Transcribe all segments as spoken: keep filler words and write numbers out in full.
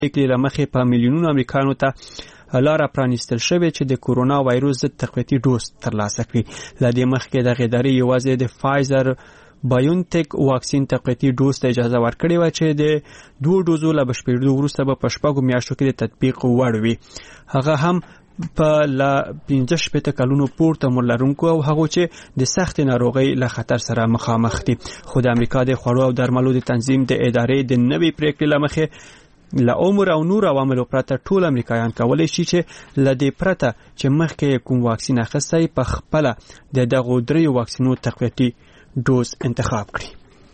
کې لمخې په میلیونونو امریکایانو ته لاره پرانیستل شوې چې د کورونا وایروس ضد تقویتي ډوز ترلاسه کړي. له دې مخکې دغه ادارې یوازې د فایزر بایونټیک واکسین تقویتي ډوز ته اجازه ورکړې و چې د دوه ډوزو له بشپړېدو وروسته به په شپږو میاشتو کې د تطبیق وړ وي. هغه هم په لا پنځه شپېته کلونو پورته عمر لرونکو او هغو چې د سختې ناروغۍ له خطر سره مخامخ دي. خو د امریکا د خوړو او درملو د تنظیم د ادارې د نوې پریکړې له مخې له عمر او نور عواملو پرته ټول امریکایان کولی شي چې له دې پرته چې مخکې کوم واکسین اخیستی په خپله د دغو دریو واکسینو تقویتي ډوز انتخاب کړي.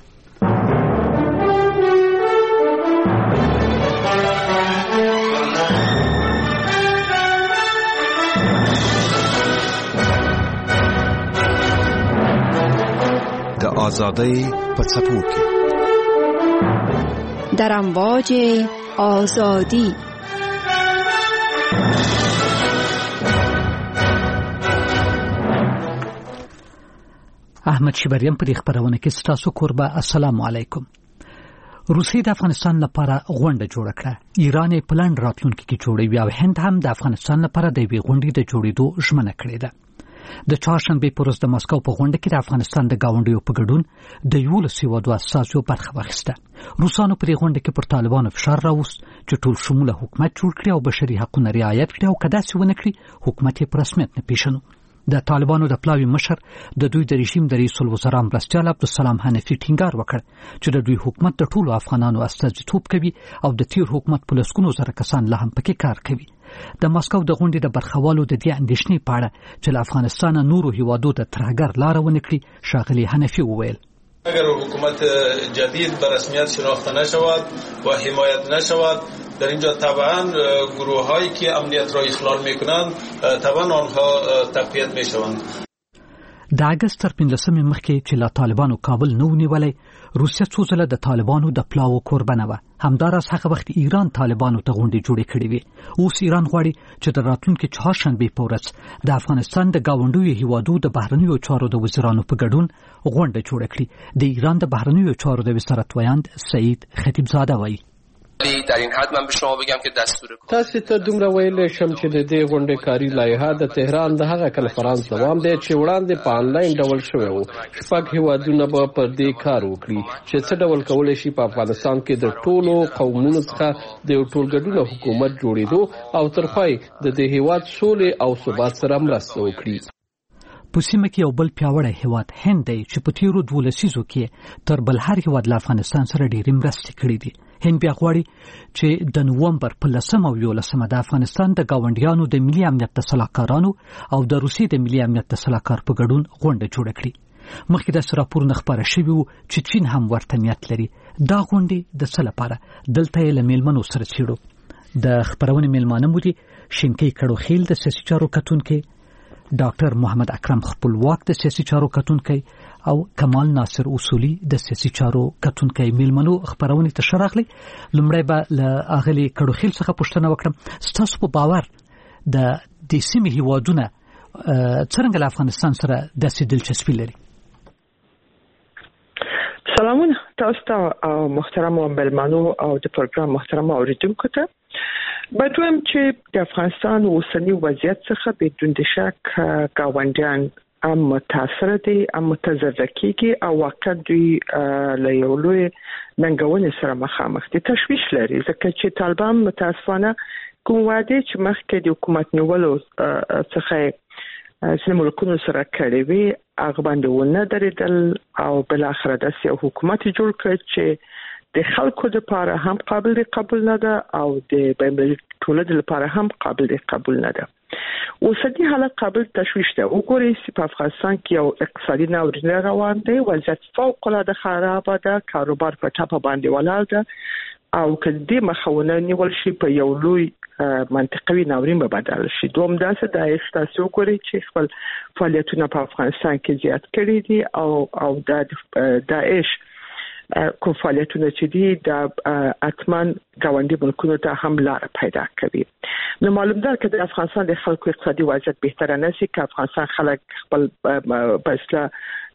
د آزادۍ په څپو کې در امواج آزادی احمد شبریم په دې خبرونه کې ستاسو کوربه. السلام علیکم. روسیې د افغانستان لپاره غونډه جوړه کړه. ایران یې پلان راتلونکي کې جوړوي او هند هم د افغانستان لپاره د یوې غونډې د جوړېدو ژمنه کړې ده. د چهارشنبې په ورځ د مسکو په غونډه کې د افغانستان د ګاونډیو په ګډون د یولسو هیوادو اساسو برخه واخیسته. روسانو په دې غونډه کې پر طالبانو فشار راوست چې ټول شموله حکومت جوړ کړي او بشري حقوقونه رعایت کړي او که داسې ونه کړي حکومت یې په رسمیت نه پیژنو. د طالبانو د پلاوي مشر د دوی د رژیم د رئیس الوزرا مرستیال عبدالسلام حنفي ټینګار وکړ چې د دوی حکومت د ټولو افغانانو استازیتوب کوي او د تیر حکومت په لسګونو زره کسان لا هم پکې کار کوي. د مسکو د غونډې د برخوالو د دې اندېښنې په اړه چې له افغانستان نورو هیوادو د ترهګر لاره ونه کړي ښاغلي حنفي وویل اگر حکومت جدید به رسمیت شناخته نشود و حمایت نشود در اینجا طبعا گروه هایی که امنیت را اخلال میکنند طبعا آنها تقویت میشوند. د اگست تر پنځلسمې مخکې چې له طالبانو کابل نه ونیولی روسیه څو ځله د طالبانو د پلاو قربانه وه. همداراز هغه وخت ایران طالبانو ته غونډې جوړې کړې وې. اوس ایران غواړي چې د راتلونکي چهارشنبې په ورځ د افغانستان د ګاونډیو هیوادو د بهرنیو چارو د وزیرانو په ګډون غونډه جوړه کړي. د ایران د بهرنیو چارو د وزارت ویاند سعید خطیبزاده وایي در این حد من به شما بگم که دستور تاسو ته دومره ویلې شم چې د دې غونډې کاری لایحه د تهران د هغه کنفرانس دوام دی چې وړاندې په انلاین ډول شوی و. شپږ هیوادونه به پر دې کار وکړي چې څه ډول کولی شي په افغانستان کې د ټولو قومونو څخه د یو ټولګډونه حکومت جوړېدو او ترخوای د دې هیواد سولې او ثبات سره مرسته وکړي. په سیمه کې یو بل پیاوړی هیواد هند دی چې په تیرو دوه لسیزو کې تر بل هر هیواد له افغانستان سره ډېرې مرستې کړې دي. هند بیا غواړي چې د نومبر په لسمه او یولسمه د افغانستان د ګاونډیانو د ملي امنیت د سلاکارانو او د روسیې د ملي امنیت د سلاکار په ګډون غونډه جوړه کړي. مخکې داسې راپورونه خپاره شوي وو چې چین هم ورته نیت لري. دا غونډې د څه لپاره دلته یې له میلمنو سره څېړو. د خپرونې میلمانه مو دي شینکۍ کړوخیل د سیاسي چارو کتونکی، ډاکټر محمد اکرم خپلواک د سیاسي چارو کتونکی او کمال ناصر اصولي د سیاسي چارو کتونکی. میلمنو خبرونه ته شراغلي. لمړی به له اغلی کړوخیل څخه پوښتنه وکړم، ستاسو په باور د دې سیمې هیوادونه څنګه له افغانستان سره داسې دلچسپي لري؟ سلامونه تاسو ته محترم میلمنو او د پروګرام محترم اوریدونکو ته. باید وایم چې د افغانستان اوسنی وضعیت څخه بدون د شک ګاونډیان هم متاثر دي، هم متضرر کیږي او واقعا دوی له یو لوی ننګونې سره مخامخ دي. تشویش لري ځکه چې طالبان متاسفانه کوم وعده چې مخکې د حکومت نیولو څخه ځینې ملکونو سره کړې وي هغه باندې ونه درېدل او بلاخره داسې یو حکومت جوړ کړ چې د خلکو لپاره هم قابل قبول نه ده او د بین‌المللي ټولنې لپاره هم قابل قبول نه ده. اوسنی حالت قابل تشویش ده. وګورئ چې په افغانستان کې یو اقتصادي ناورین روان دی، وضعیت فوق العاده خراب ده، کاروبار په ټاپه باندې ولاړ ده او کله مخاونه نیول شي په یو لوی منطقوي ناورین به بدل شي. دوم داسې داعش تاسو وګورئ چې خپل فعالیتونه په افغانستان کې زیات کړي دي او او د داعش کوم فعالیتونه چې دي د اتمن ګاونډي ملکونو ته هم لار پیدا کوي. نو معلوم ده چې د افغانستان د خلکو اقتصادي وضعیت بهتر نه شي که افغانستان خلک خپل بسله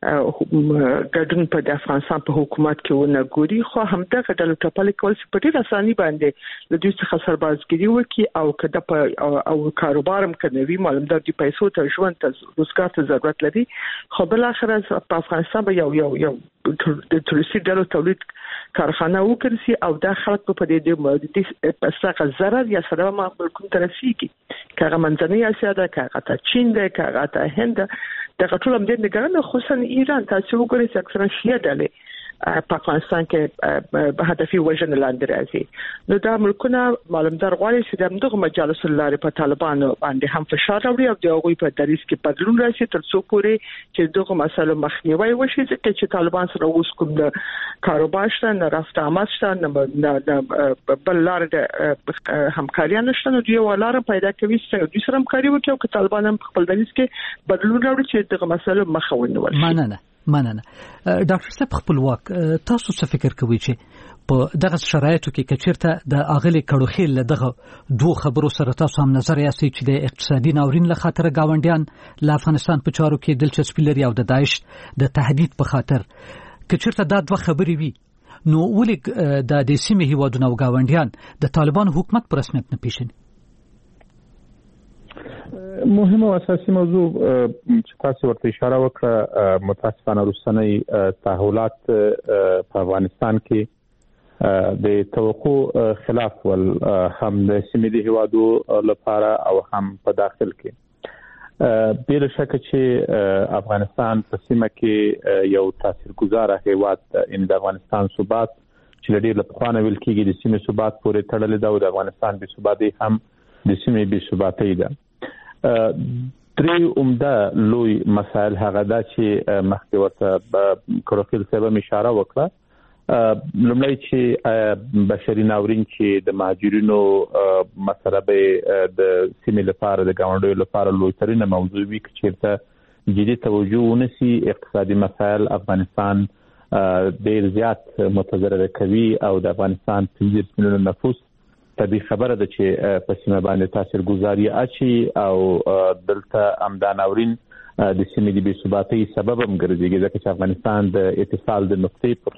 ګډون په د افغانستان په حکومت کې ونه ګوري خو همدغه ډول ټاپل کول چې په ډېر اساني باندې د دوی څخه سربازګری وکي او کده په او کاروبارم کوي معلومدار دي پیسو ته ژوند ته روزګار ته ضرورت لري خو بل اخر په افغانستان به یو یو یو د تورستي ډلو تولید کارخانه وکړي او دا خلک په دې د پسغه zarar یا سره معقول کوم ترسيږي کاغه منځنۍ اسیا ده کاغه ته چین ده کاغه ته هند د ټول هم د نګران خصوصا ایران تاسو وګورئ چې اکثرا شیعه ډلې په افغانستان کې به هدفي وژن لاندې راځي نو دا ملکونه معلومدار غواړي چې دغه مجالس لاره په طالبانو باندې هم فشار راوړي او د هغوی په دریس کې بدلون راشي تر څو پورې چې دغه مسله مخنیوي وشي چې طالبان سره اوس کوم د کاروبار شته نه رفت آمد شته نه بل لار د همکاري نشته نو دوی ولاره پیدا کوي چې دوی سره همکاري وکړي او طالبان هم خپل دریس کې بدلون راوړي چې دغه مسله مخاوني ورشي مننه مننه ډاکټر صاحب خپلواک تاسو څه فکر کوئ چې په دغه شرایطو کې کچیرته د اغلی کډوخیل دغه دوه خبرو سره تاسو هم نظر یاستئ چې د اقتصادي ناورین له خاطر گاونډیان له افغانستان په چارو کې دلچسپي لري او د داعش د تهدید په خاطر کچیرته دا دوه خبرې وي نو ولې د دې سیمې هیوادونو او گاونډیان د طالبان حکومت په رسمیت نه پیژني مهمه او اساسي موضوع چې تاسو ورته اشاره وکړه متاسفانه رسنۍ تحولات په افغانستان کې د توقع خلاف ول هم د سیمې د هیوادو لپاره او هم په داخل کې بل شک چې افغانستان په سیمه کې یو تاثیرګذار هیواد ان د افغانستان ثبات چې ډېر له پخوانه ویل کېږي د سیمې ثبات پورې تړلې ده او د افغانستان بې ثباتي هم د سیمې بې ثباتي ده درې عمده لوی مسائل هغه دا چې مخکې ورته کروخیل صاحب اشاره وکړه لومړی چې بشري ناورین چې د مهاجرینو مسله به د سیمې لپاره د ګاونډیو لپاره لوی ترینه موضوع وي چې جدي توجه ونشي اقتصادي مسائل افغانستان ډېر زیات متضرر کوي او د افغانستان پنځه میلیونه نفوس طبي خبره ده چې په سیمه باندې تاثیرګذاري اچي او دلته امدان اورین د سیمې د بې ثباتۍ سبب هم ګرځي ځکه چې افغانستان د اتصال د نقطې په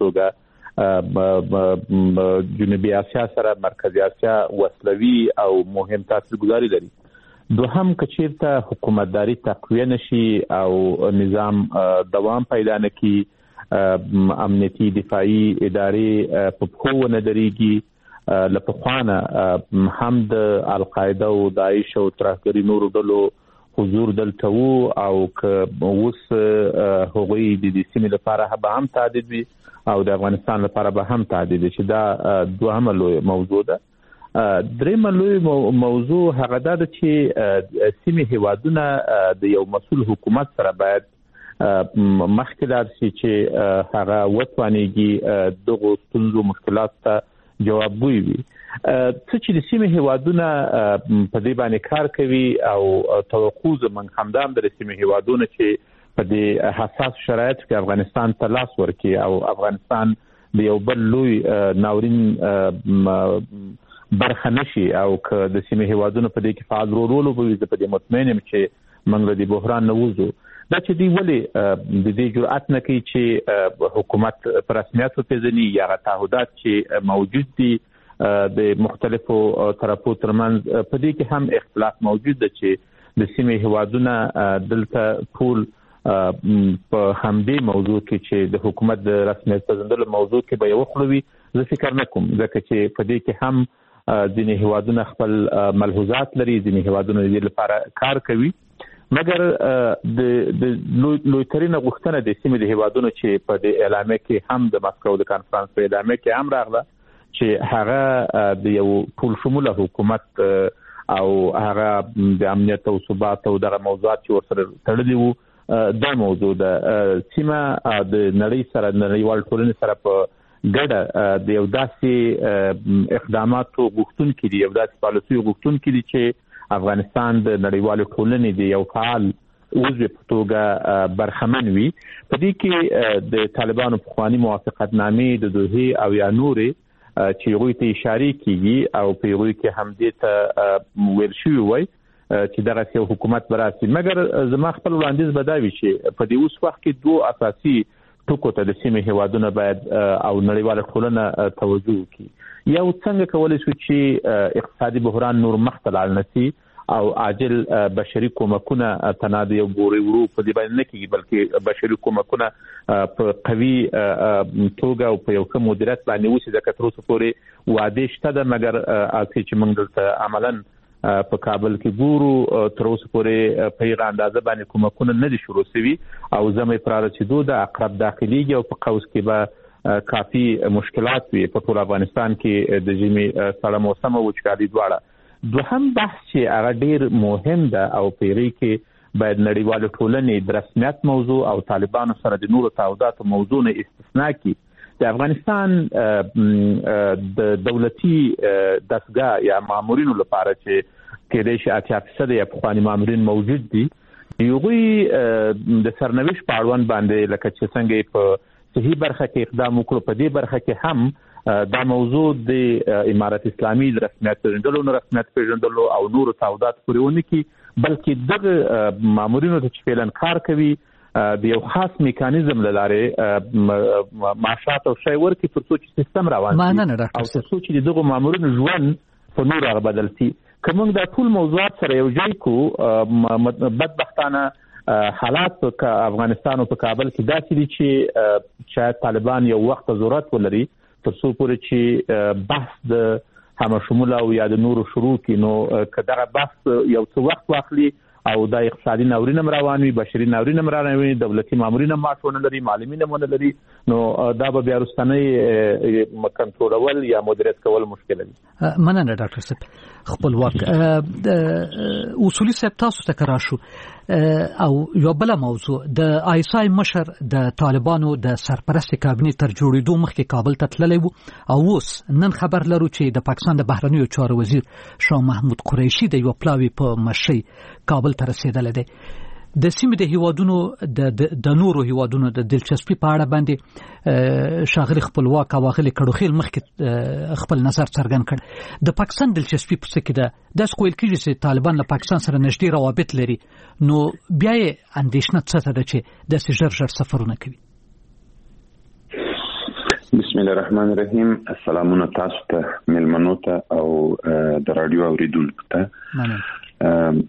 توګه جنوبي اسیا سره مرکزی اسیا وصلوي او مهم تاثیرګذاري لري دوهم کچیرته حکومتداري تقویه نشي او نظام دوام پیدا نکړي امنیتي دفاعي ادارې په خو نه درېږي لپخوانه هم د القاعده او داعش او ترهګری نورو ډلو حضور دلته وو او که اوس هغوی د دې سیمې لپاره هم تعدید وي او د افغانستان لپاره به هم تعدید چې دا دوهمه لوی موضوع ده درېمه لوی موضوع هغه ده چې سیمې هیوادونه د یو مسؤل حکومت سره باید مخکې لاړ شي چې هغه وتوانیږي دغه ستونزو مشکلات ته جوابوي وي څه چې د سیمې هیوادونه په دې باندې کار کوي او توقع زمونږ همدام د سیمې هیوادونه چې په دې حساس شرایط کې افغانستان ته لاس ورکړي او افغانستان د یو بل لوی ناورین برخه نشي او که د سیمې هیوادونه په دې کې فعال رول وکړي په دې مطمئن یم چې موږ د بحران نه وځو دا چې دی ولې د دې جرأت نه کوي چې حکومت پر رسمیت وپیژني یا تعهدات چې موجود دي د مختلفو طرفو ترمنځ په دې کې هم اختلاف موجود دی چې د سیمې هیوادونه دلته ټول په همدې موضوع کې چې د حکومت د رسمیت پېژندلو موضوع کې به یو خلوي زه فکر نه کوم ځکه چې په دې کې هم ځینې هیوادونه خپل ملحوظات لري ځینې هیوادونه دې لپاره کار کوي مګر د د لوی ترینه غوښتنه د سیمې د هیوادونو چې په دې اعلامیه کې هم د ماسکو د کانفرنس په اعلامیه کې هم راغله چې هغه د یو ټول شموله حکومت او هغه د امنیت او ثبات او دغه موضوعات چې ورسره تړلي وو دا موضوع د سیمه د نړۍ سره نړیوال ټولنې سره په ګډه د یو داسې اقداماتو غوښتونکي دي یو داسې پالیسي غوښتونکي دي چې افغانستان د نړیوال ټولنې د یو فعال عضو په توګه برخمن وي په دې کې د طالبانو پخوانی موافقتنامې د دوه او یا نورې چې یوې ته اشاره کیږي او په یوې کې هم دې ته ویل شوی وای چې دغه یو حکومت براسي. مګر زما خپل وړاندیز بداوي چې په دې اوس وخت کې دوه اساسي ټکو ته د سیمې هیوادونه باید او نړیواله ټولنه توجه وکړي. یو څنګه کولی شو چې اقتصادي بحران نور مخته لاړ نشي او عاجل بشري کومکونه تناده یو ګوري ورو په دې باندې نه کیږي، بلکې بشري کومکونه په قوي توګه او په یو ښه مدیریت باندې وشي. ځکه تر اوسه پورې وعده شته ده، مګر اته چې موږ دلته عملاً په کابل کې ګورو تر اوسه پورې په هغه اندازه باندې کومکونه نه دي شروع شوي او زمې پراره چې دوه د اقرب داخليږي او په قوس کې به کافي مشکلات وي په ټول افغانستان کې د ژمي سړه موسم او وچکالي دواړه. دوهم بحث چې هغه ډیر مهم ده او پیری کې باید نړیواله ټولنې د رسمیت موضوع او طالبانو سره د نورو تعهداتو موضوع نه استثناء کړي. د افغانستان د دولتي دستګاه یا مامورینو لپاره چې کېدای شي اتیا فیصد یا پخواني مامورین موجود دي، یوغوی د سرنوشت په اړوند باندې لکه چې څنګه په صحیح برخه کې اقدام وکړو، په دې برخه کې هم دا موضوع د امارت اسلامي د رسمیت پیژندلو نه رسمیت پیژندلو او نورو تعهدات پورې ونه کړي، بلکې دغه مامورینو ته چې فعلا کار کوي د یو خاص میکانیزم لاره معاشات او شی ورکړي تر څو چې سیستم روان شي او تر څو چې دغه مامورینو ژوند په نور هغه بدل شي. که موږ دا ټول موضوعات سره یو ځای کو، بدبختانه حالات په افغانستان او په کابل کې داسې دي چې شاید طالبان یو وخت ضرورت ولري تر څو پورې چې بحث د همشموله او یا د نورو شروع کړي. نو که دغه بحث یو څه وخت واخلي او دا اقتصادي ناورین هم روان وي، بشري ناورین هم روان وي، دولتي مامورین هم معاش ونه لري، معلمین هم ونه لري، نو دا به بیا وروستنی کنټرولول یا مدیریت کول مشکل دي. مننه ډاکټر صاحب. خپلواک اصولي صاحب تاسو ته کرا شو او یو بل موضوع د آیسای مشر د طالبانو د سرپرست کابینې تر جوړېدو مخکې کابل ته تللی وو او اوس نن خبر لرو چې د پاکستان د بهرنیو چارو وزیر شاه محمود قریشي د یو پلاوي په مشرۍ کابل ته رسیدلی دی. د سیمې د هیوادونو د د نورو هیوادونو د دلچسپي په اړه باندې شاغلي خپلواک او غلي کډوخیل مخکې خپل نظر څرګند کړ. د پاکستان دلچسپي په څه کې ده؟ داس کویل کېږي چې طالبان له پاکستان سره نږدې روابط لري، نو بیا یې اندېښنه څه ده چې داسې ژر ژر سفرونه کوي؟ بسم الله الرحمن الرحیم. السلامونه تاسو ته، ملمنو ته او د رادیو اوریدونکو ته. مننه.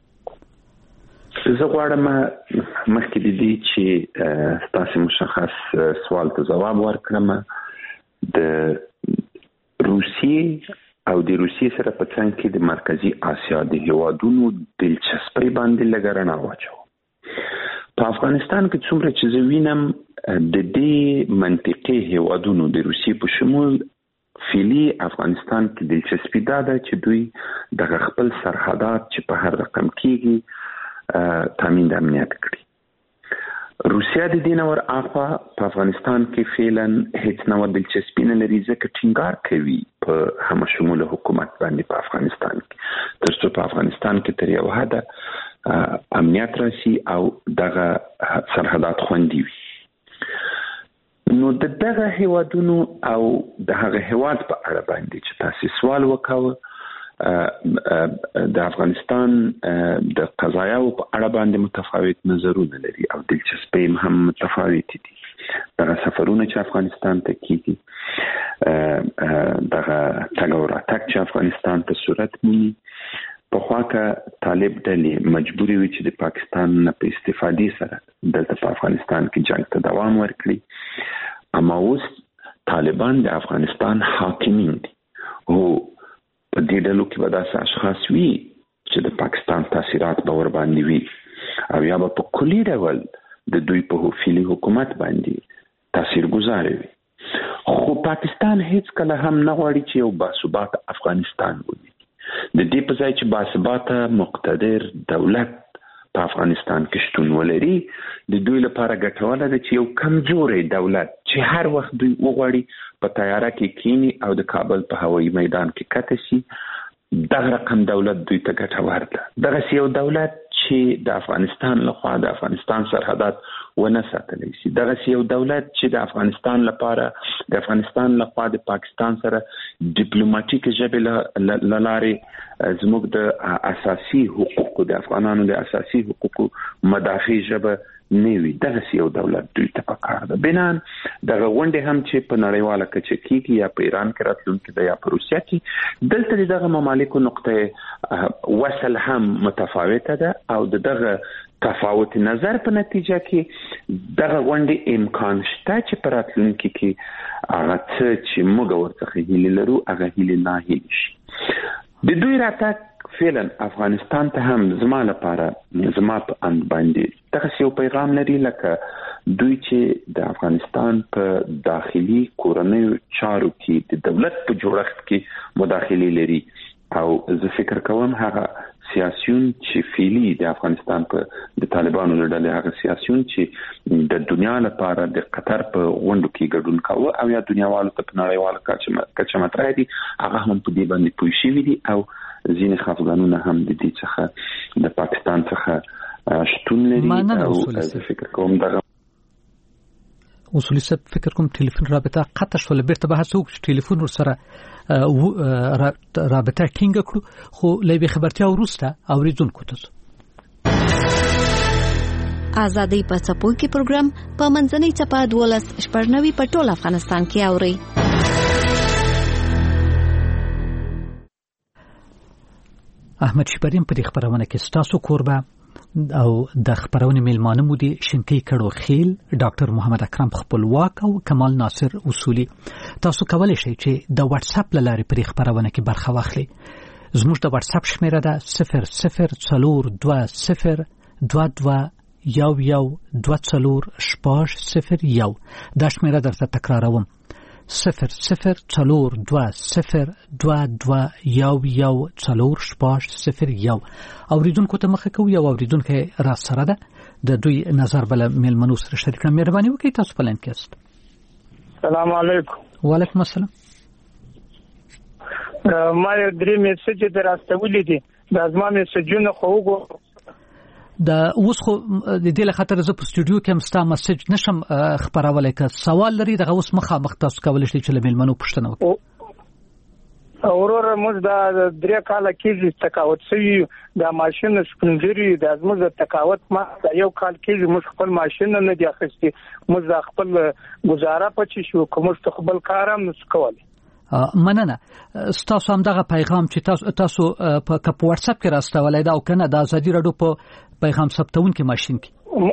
زه غواړم مخکې د دې چې تاسو مشخص سوال ته ځواب ورکړم. د روسیې او د روسیې سره په څنګ کې د مرکزی اسیا د هیوادونو دلچسپي باندې لګرانه واچو. په افغانستان کې څومره چې زه وینم د دې منطقي هیوادونو د روسیې په شمول فعلی افغانستان کې دلچسپي دا ده چې دوی د خپل سرحدات چې په هر رقم کېږي تامین د امنیت کړي. روسیا د دې نور اخوا په افغانستان کې فعلا هیڅ نوع دلچسپي نه لري، ځکه ټینګار کوي په همشموله حکومت باندې په افغانستان کې، تر څو په افغانستان کې تر یو حده امنیت راشي او دغه سرحدات خوندي وي. نو د دغه هیوادونو او د هغه هیواد په اړه باندې چې تاسو سوال وکاوه، د افغانستان د قضایاو په اړه باندې متفاوت نظرونه لري او دلچسپي هم متفاوت دي. دغه سفرونه چې افغانستان ته کیږي، دغه تګ او راتګ چې افغانستان ته صورت مومي، په خوا کې طالب ډلې مجبوري وي چې د پاکستان نه په استفادې سره دلته په افغانستان کې جنگ ته دوام ورکړي. اما اوس طالبان د افغانستان حاکمین دي او په دې ډلو کې به داسې اشخاص وي چې د پاکستان تاثیرات به ور باندې وي او یا به په کلي ډول د دوی په فعلي حکومت باندې تاثیر گذار وي. خو پاکستان هیڅ کله هم نه غواړي چې یو باثبات افغانستان ولري. د دې په ځای چې باثبات مقتدر دولت په افغانستان کې شتون ولري، د دوی لپاره ګټوره ده چې یو کمزوري دولت چې هر وخت دوی وغواړي په تیاره کې کینی او د کابل په هوایي میدان کې کته شي، دغه رقم دولت دوی ته ګټور ده. دغه یو دولت چې د افغانستان لخوا د افغانستان سرحدات ونه ساتلی شي. دغه یو دولت چې د افغانستان لپاره د افغانستان لپاره د پاکستان سره ډیپلوماټیک ژبې لارې زموږ د اساسي حقوقو د افغانانو د اساسي حقوقو مدافع ژبه نیوي، دغه یو دولت دوی ته پکار ده. بنان دغه غونډه هم چې په نړیواله کچه کېږي یا په ایران کې راتلونکي ده یا په روسیا کې، دلته دغه ممالکو نقطه وصل هم متفاوته ده او دغه تفاوت نظر په نتیجه کې دغه غونډه امکان شته چې په راتلونکي کې هغه څه چې موږ ورڅخه هیله لرو هغه هیله نه هیله شي. د دوی راتګ فعلا افغانستان ته هم زما لپاره زما په اند باندې دغه یو پیغام لري، لکه دوی چې د افغانستان په داخلي کورنیو چارو کې د دولت په جوړښت کې مداخله لري او زه فکر کوم هغه سیاسيون چې فعلی د افغانستان په د طالبانو له ډلې هغه سیاسيون چې د دنیا لپاره د قطر په غونډو کې ګډون کاوه او یا دنیاوالو ته په نړیواله کچه مطرح دي، هغه هم په دې باندې پوه شوي دي او ځینې خفګانونه هم د دې څخه د پاکستان څخه شتون لري. او زه فکر کوم دغه اصولي صاحب فکر کوم ټلیفون رابطه قطع شول، بیرته به هڅه وکړو ټلیفون ورسره رابطه ټینګ کړو، خو لوي خبرتیا وروسته اوریدونکو ته آزادۍ په څپو کې پروګرام په منځنۍ چپه دولس شپږنوي په ټول افغانستان کې اوري. احمد شپریم په دې خبرونه کې ستاسو کوربه او د خبرونه میلمانه مو دي شنکی کړو خیل ډاکټر محمد اکرم خپلواک او کمال ناصر اصولي. تاسو کولای شئ چې د واتس اپ لارې په خبرونه کې برخه واخلئ. زموږ د واتس اپ شمیره ده صفر صفر څلور دوه صفر دوه دوه یو یو دوه څلور شپږ صفر یو. دا شمیره درته تکراروم صفر صفر څلور دوه صفر دوه دوه یو یو څلور شپږ صفر یو. اوریدونکو ته مخه کوي او اوریدونکو را سره ده د دوی نظر بل میلمنو سره شریک کړئ. مهرباني وکړئ تاسو په لاین کې است. السلام علیکم. وعلیکم السلام. ما یو درې میسج درastewلی دي د ازما میسجونه خو وګورم د اوس خو د دې لخاطر زه په سټوډیو کې مستا میسج نشم خبرولای که سوال لري دغه اوس مخه مخ تاسو کولای شئ چې لمنو پښتنه وکړي. اورور موږ د درې کال کې تقاوت سوي د ماشين سپنجري د ازمو د تقاوت ما یو کال کې موږ خپل ماشين نه دی اخستي، موږ خپل گزاره پچې شو کوم خپل کارم نس کول. مننه. تاسو هم دغه پیغام چې تاسو تاسو په واتس اپ کې راستولای دا او کنه د ازادي رادیو په پیغام ثبتون کې ماشين کې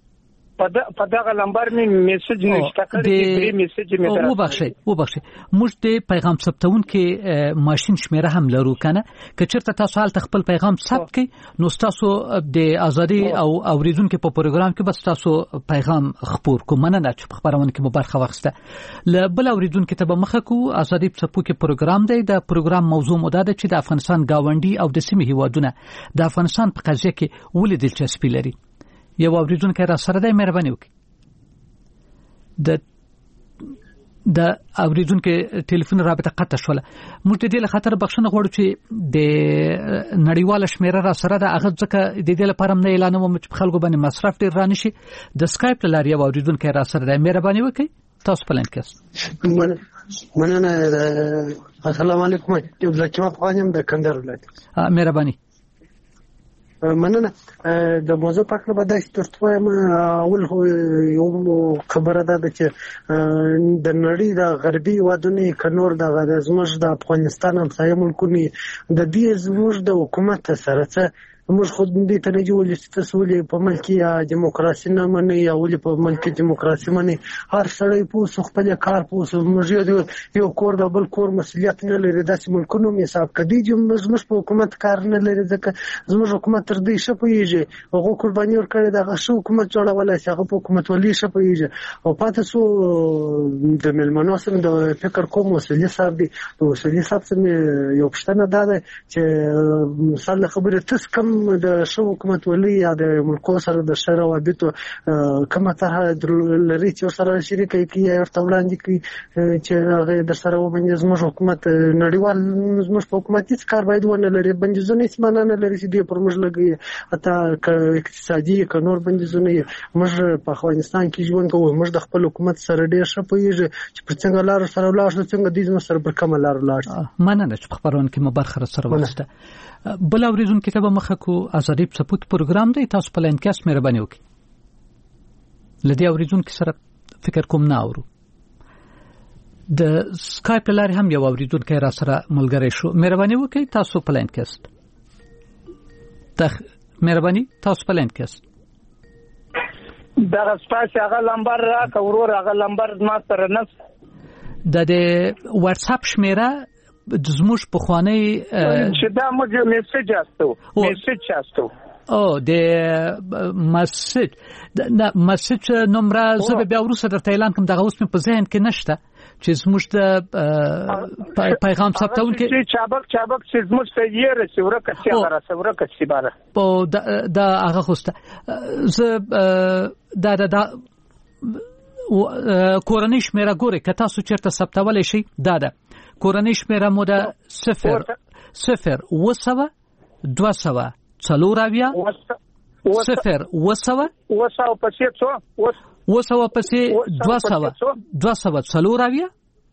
په دغه نمبر می میسج نشته کړی دی میسج می درته او بخښي او بخښي موږ د پیغام ثبتون کې ماشين شمیره هم لرو کنه که چیرته تاسو حالت خپل پیغام ثبت کړئ نو تاسو د ازادي او اوریدونکو په پروګرام کې بس تاسو پیغام خبر کوم نه چې خبرونه کې مبارخه واخسته ل بل اوریدونکو ته به مخه کو ازادي په څپو کې پروګرام دی. د پروګرام موضوع مدته چې د افغانستان گاونډي او د سیمې هیوادونه د افغانستان په قضیه کې ولې دلچسپي لري. یو اوریدونکو را سره د مهرباني وکړي د د اوریدونکو ټلیفون رابطه قطع شوله. موږ د دې لپاره بخښنه غواړو چې د نړیواله شمیره را سره د هغه ځکه د دې لپاره نه اعلان ومو چې خلکو باندې مصرف ډیر رانه شي. د سکایپ لارې یو اوریدونکو را سره د مهرباني وکړي تاسو په لاین کې. مننه. السلام علیکم. یو ځکه ما خو هم د کندهار ولایت. مهرباني. مننه. د موضوع په اړه به د ترتوایم اول یو خبره ده چې د نړۍ د غربي وادونی کنور د زموږ د افغانستان هم ځای ملکونی د دې زموږ د حکومت سره څه موږ خود دې ته نه جوړل چې تاسو ولې په ملکي دیموکراسي نه منئ یا ولې په ملکي دیموکراسي منئ. هر سړی په خپل کار په موږ یو کور د بل کور مسؤلیت نه لري. داسې ملکونو حساب کړي چې موږ په حکومت کار نه لري ځکه زموږ حکومت تر دې شپېږي هغه قرباني ورکړي دغه شو حکومت جوړولای شي هغه په حکومت ولي شپېږي او پاتې سو د ملمنو سره د فکر کوم مسؤلیت صاحب دی. د مسؤلیت صاحب سره یو پښتنه ده چې مثال خبره تاسو کوم هم د شو حکومت ولي یا د ملکو سره د ښه روابطو کومه طرحه لري چې سره شریکه کړي یا ورته وړاندې کړي چې هغه در سره وبندي زموږ حکومت نړیوال زموږ په حکومتي کار باید ونه لري بندیزونه هیڅ معنا نه لري چې دوی پر موږ لګي حتی اقتصادي که نور بندیزونه موږ په افغانستان کې ژوند کوو موږ د خپل حکومت سره ډېر ښه پوهېږي چې پر څنګه لار سره ولاړ شو څنګه دوی زموږ سره پر کومه لار ولاړ شي مننه چې په خبرونه کې مو برخه سره وسته بل اوریدونکو ته به مخه کو ازادي سپوت پروګرام دی تاسو په لاین کې مهرباني وکړئ لدی اوریدونکو سره فکر کوم نه اورو د سکایپ لارې هم یو اوریدونکو را سره ملګری شو مهرباني وکړئ تاسو په لاین کې تخ مهرباني تاسو په لاین کې دا سپاس هغه لمبر را کورور هغه لمبر ما سره نه د واتس اپ شمیره زموږ په خوانی چې دا موږ میسج استو میسج استو او د میسج د میسج نمبر زه بیا ورسره درته اعلان کوم دغه اوس په ذهن کې نشته چې زموږ د پیغام ثبتون کې چابک چابک چې زموږ ته یې رسوره کڅي غره سوره کڅي بار او دا هغه خوسته زه دا دا کورنۍ شمیره ګوره که تاسو چیرته ثبتولی شئ دا ده کورنۍ شمیره مو ده صفر صفر اوه سوه دوه سوه څلور اویا صفر اوه سوه اوه سوه پسې څو اوه سوه پسې دوه سوه دوه سوه څلور اویا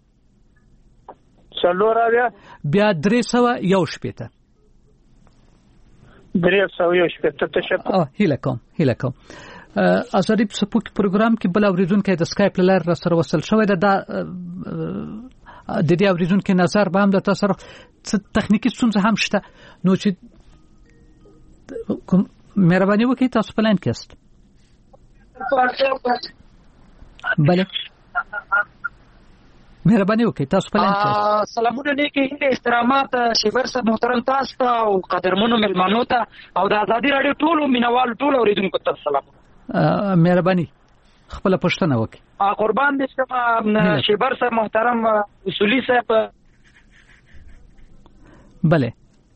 څلور اویا بیا درې سوه یو شپېته درې سوه یو شپېته تشکر هیله کوم هیله کوم ازادي سپوک پروګرام کې بل اوریدونکو د سکایپ لار را سره وصل شوی دا د دې اوریدونکو نظر به هم د تاسو سره تخنیکی ستونزه هم شته نو چې مهرباني وکړئ تاسو په لاین کې است بله مهرباني وکړئ تاسو په لاین کې است سلامونه نیکی احترامات شیبر صاحب محترم تاسو ته او قدرمنو ملمنو ته او د ازادي رادیو ټولو مینوال ټولو اوریدونکو ته سلام مهرباني خپل پښتنه وکړئ قربان دې شم شیبر صاحب محترم اصولي صاحب بله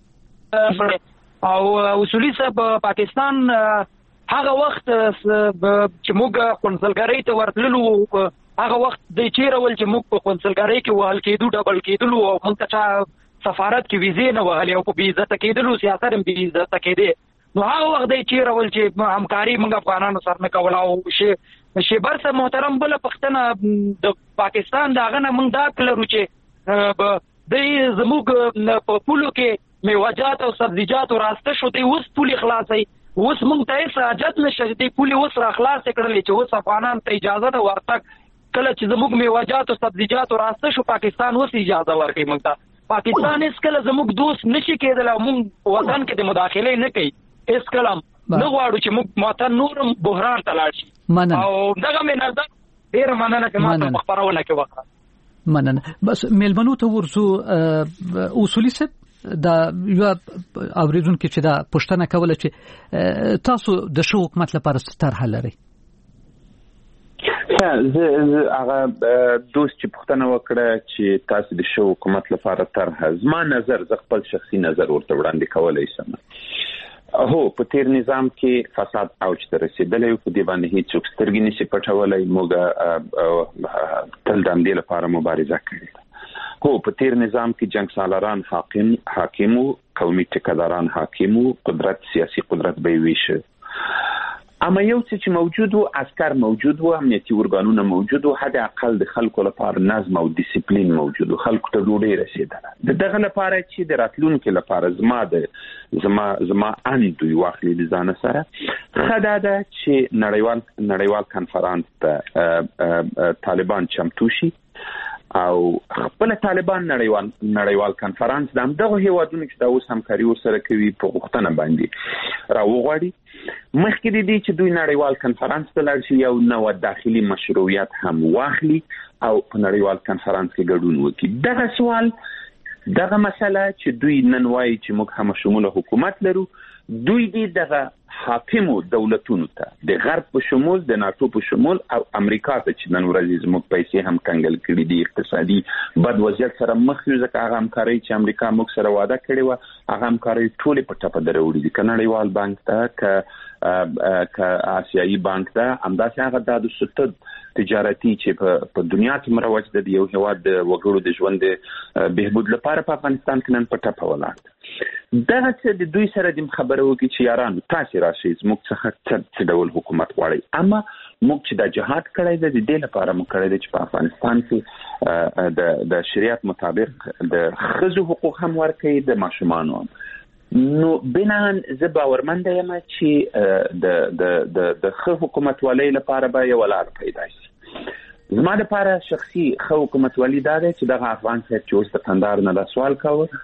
او اصولي صاحب پاکستان هغه وخت چې موږ قونسلګرۍ ته ورتللو هغه وخت د چیرول چې موږ په قونسلګرۍ کې وهل کېدو ډبل کېدلو او موږ ته سفارت کې ویزې نه وهلې او په بې عزته کېدلو سیاست هم بې عزته کېدی نو هغه وخت د چیرول چې همکاري موږ افغانانو سره نه کوله او شي شیبر صاحب محترم بل پښتنه د پاکستان دا غنه موږ دا کړو چې د زموږ په پولو کې میوه‌جات او سبزیجات راسته شو دی اوس پولي خلاصي اوس موږ ته هیڅ حاجت نشته دی پولي اوس را خلاص کړل چې اوس افغانان ته اجازه ده ورتګ کله چې زموږ میوه‌جات او سبزیجات راسته شو پاکستان اوس اجازه ورکړي موږ ته پاکستان هیڅ کله زموږ دوست نشي کېدل او موږ وطن کې د مداخله نه کوي هیڅ کلام نه غواړو چې موږ ماته نورم بحران ته لاړ شي او دغه مې نظر ډېر مننه چې ما ته خبرونه کې وکړه مننه بس ملمنو ته ورسو اصولي صاحب دا یو اوریدونکو چې دا پښتنه کوله چې تاسو د شو حکومت لپاره ستر حل لري زه هغه دوست چې پښتنه وکړه چې تاسو د شو حکومت لپاره طرح زما نظر ز خپل شخصي نظر ورته وړاندې کولای شم هو په تیر نظام کې فساد اوج ته رسیدلی او په دې باندې هیڅ سترګې نشي پټولای موږ تل د دې لپاره مبارزه کړې هو په تیر نظام کې جنگ سالاران حاکم حاکمو قومي ټیکداران حاکمو قدرت سیاسي قدرت به ویشه اما یو چې موجود وو عسكر موجود وو امنیتي ورګانونه موجود وو حد اقل د خلکو لپاره نظم او ډیسپلین موجود وو خلکو ته ډوډۍ رسیدله د دغه لپاره چې د راتلونکو لپاره زما د زما زما ان دوی واخلي د ځان سره خدای دا چې نړیوال نړیوال کانفرنس ته طالبان چمتو شي او خپل طالبان نړیوال نړیوال کانفرنس د همدغه هیوادونو چې د اوس همکاري ورسره کوي په غوښتنه باندې راوغواړي مخکې د دې چې دوی نړیوال کانفرنس ته لاړ شي یو نوو داخلي مشروعیت هم واخلي او په نړیوال کانفرنس کې ګډون وکړي دغه سوال دغه مسله چې دوی نن وایي چې موږ هم شموله حکومت لرو، دوی دې دغه حاکمو دولتونو ته د غرب په شمول د ناتو په شمول او امریکا ته چې نن ورځ زموږ پیسې هم کنګل کړي دي، اقتصادي بد وضعیت سره مخ یو، ځکه هغه همکاري چې امریکا موږ سره وعده کړې و هغه همکاري ټولې په ټپه دروړي دي. کنړیوال بانک ته ک ک آسیایي بانک ته همداسې هغه د ستد تجارتي چې په دنیا کې مروج د یو هیواد د وګړو د ژوند بهبود لپاره په افغانستان کې نن په ټپه ولاړ. دغه څه د دوی سره د خبرو کې چې یارانو تاسو راشي موږ څخه څه ډول حکومت غواړي، اما موږ چې د جهاد کړی دی د دې لپاره موږ کړی دی چې په افغانستان کې د د شریعت مطابق د ښځو حقوق هم ورکړي، د ماشومانو. نو بنان زه باورمند یم چې د د د د ښه حکومتولۍ لپاره به یو لار پیدا شي. زما لپاره شخصي ښه حکومتولي دا دی چې دغه افغان صاحب چې اوس د کندهار نه دا سوال کاوه،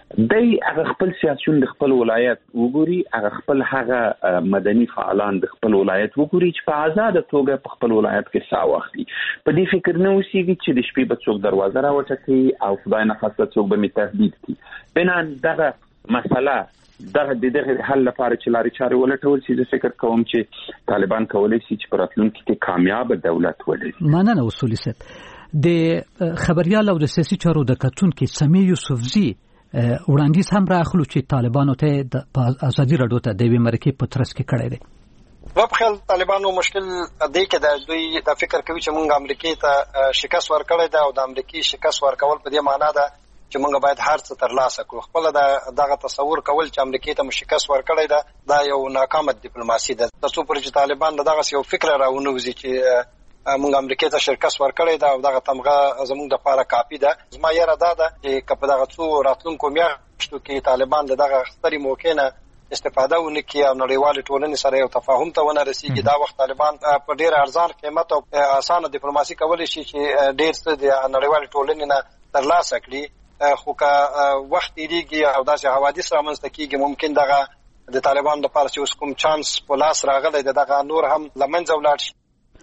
دی هغه خپل سیاسيون د خپل ولایت وګوري، هغه خپل هغه مدني فعالان د خپل ولایت وګوري چې په آزاد توګه په خپل ولایت کې ساه واخلي. په دې فکر نه اوسېږي چې د شپې به څوک دروازه راوټکي او خدای نه خواسته څوک به مې تهدید کړي. بنان دغه مسله دغه د دغه حل لپاره چې لارې چارې ولټول شي، زه فکر کوم چې طالبان کولی شي چې په راتلونکي کې کامیاب دولت ولري. مننه اصولي صاحب. د خبريال او د سیاسي چارو د کتونکو سمي یوسفزي وړاندیز هم راخلو چې طالبانو ته د ازادي راډیو ته د مرکې په ترڅ کې کړی دی. په خپل طالبانو مشکل دی کې د دوی د فکر کوي چې موږ امریکای ته شکست ورکړی دا او د امریکای شکست ورکول په دې معنی ده چې موږ باید هر څه ترلاسه کړو. خپل دغه تصور کول چې امریکای ته شکست ورکړی دا دا یو ناکامه ډیپلوماسي ده. تاسو پر چې طالبان دغه یو فکر راونوځي چې موږ امریکای ته شرکت ورکړی دا او دغه تمغه زموږ د لپاره کافي ده. زما یاره دا ده چې کله دغه څو راتلونکو میاشتو کې طالبان دغه خطري موقع نه استفاده ونکړي او نړیوال ټولنې سره یو تفاهم ته ونه رسیږي، دا وخت طالبان په ډیر ارزان قیمت او اسانه ډیپلوماسي کولی شي چې ډیر څه د نړیوال ټولنې نه ترلاسه کړي. خو که وخت تیریږي او داسې حوادث رامنځته کیږي، ممکن دغه د طالبان لپاره چې اوس کوم چانس په لاس راغلی دغه نور هم لمنځه ولاړ شي.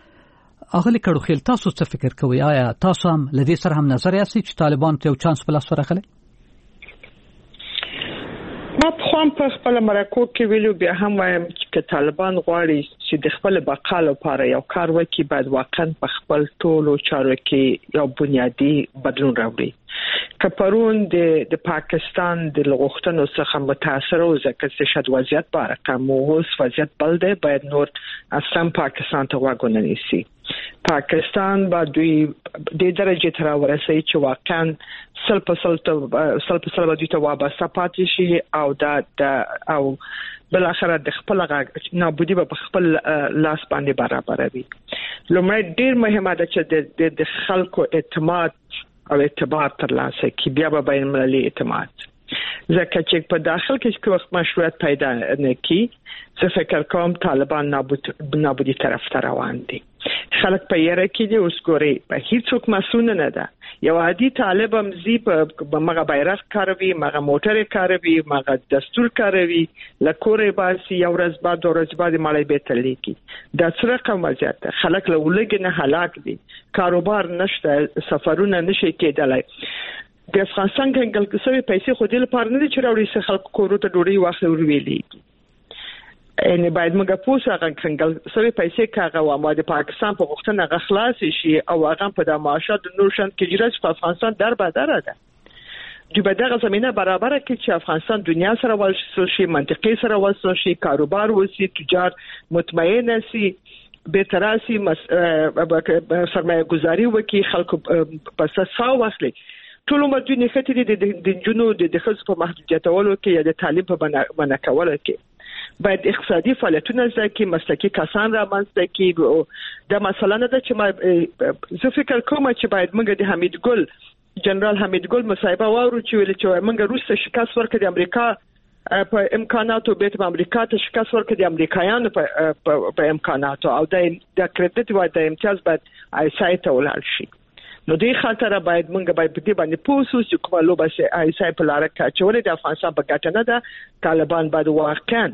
اغلی کړو تاسو څه فکر کوئ؟ آیا تاسو هم لدې سره هم نظر یاست چې طالبان ته یو چانس په لاس ورغلی؟ ما په خپل په خپل مرکو کې ویلو بیا هم وایم چې طالبان غواړي چې د خپل بقا لپاره یو کار وکړي، باید واقعا په خپل ټولو چارو کې یو بنیادی بدلون راوړي. که پرون د د پاکستان د لغښتنو څخه متاثر او ځکه چې شد وضعیت برقم اوس وضعیت بل دی، باید نور اصلا پاکستان ته واګونه نیسي. پاکستان با دوی د درجه تر ورسې چې واقعا سل په سل سل په سل دوی ته وابسته پاتې شي او دا او بل اخر د خپل نابودي په خپل لاس باندې برابروي. لومړی ډیر مهمه ده چې د خلکو اعتماد او اعتبار ترلاسه کی، بیا به بین المللي اعتماد. ځکه چې په داخل کې چې وخت مشروعیت پیدا نه کی، زه فکر کوم طالبان نابود نابودي طرف ته روان دي. خلک په یره کې دي. اوس ګوري په هیڅوک مسؤل نه ده. یو عادي طالب هم زی په مغه بیرغ کاروي، مغه موټر کاروي، مغه دستور کاروي، لکورې باسي، یو ورځ بعد ورځ بعد مالای به تلېږي. دا څه رقم وضعیت؟ خلک له ولګ نه هلاک دي، کاروبار نشته، سفرونه نشي کېدلای. د افغانستان کنګل کسوي پیسې خو دې لپاره نه دي چې راوړي چې خلک کورو ته ډوډۍ واخلي او ویلي. ان باید موږ پوسه هغه کنګل کسوي پیسې کاغه و ما د پاکستان په وختونه غخلاص شي او هغه په د معاشات نور شان کې جرس په افغانستان در به در ده. دوی به دغه زمينه برابر کړي چې افغانستان دنیا سره وصل شي، منطقي سره وصل شي، کاروبار وسی، تجار مطمئن شي، به تراسي سرمایه گذاري وکي، خلکو په ساو واخلي. ټول مدن خطرې د جنو د خصوص په محدودیتولو کې یا د تعلیم په منع کولو کې باید اقتصادي فعالیتونه ځکه مسلکي کسان را منځته کې. دا مسله نه ده چې ما زه فکر کوم چې باید موږ د حمید ګل جنرال حمید ګل مصاحبه واورو چې ویل چې موږ روسته شکست ورکړ د امریکا په امکاناتو، بیت په امریکا ته شکست ورکړ د امریکایانو په امکاناتو، او د کریډټ و د امتیاز باید آیسای ته ولاړ شي. نو دې خاطر باید موږ باید په دې باندې پوسو چې کومه لوبه شي آیسای په لار کې چې د افغانستان په ګټه نه ده. طالبان باید واقعا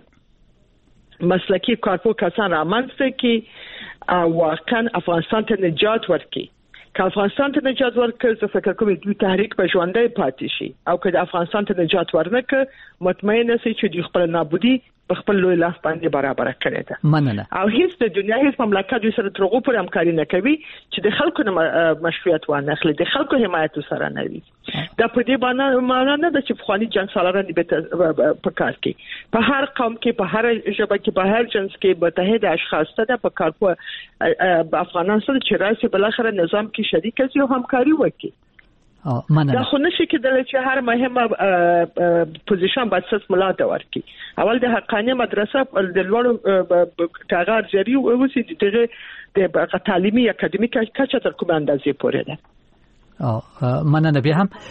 مسلکي کارپو کسان رامنځته کړي او واقعا افغانستان ته نجات ورکړي. که افغانستان ته نجات ورکړ زه فکر کوم دوی تحریک په ژوندۍ پاتې شي او که د افغانستان ته نجات ورنکړ مطمئن سي چې دوی خپل نابودي په خپل لوی لاس باندې برابر کړی ده مننه او هیڅ د دنیا هیڅ مملکت دوی سره ترغو پر همکاري نه کوي چې د خلکو مشروعیت وانخلي د خلکو حمایت سره نه وي دا په دې باندې معنا نه ده چې خواني جنگ سالاران به په کار کې په هر قوم کې په هر ژبه کې په هر جنس کې متحد اشخاص ته په کار په افغانستان سره چې راسي بل اخر نظام کې شریک شي او همکاري وکړي دا خو نشي کېدلی چې هر مهمه پوزیشن باید سس ملاته ورکړي اول د حقاني مدرسه د لوړو کاغار جری اوسي د د تعلیمي اکاډمیک کچه تر کومه اندازې پورې ده او مننه به هم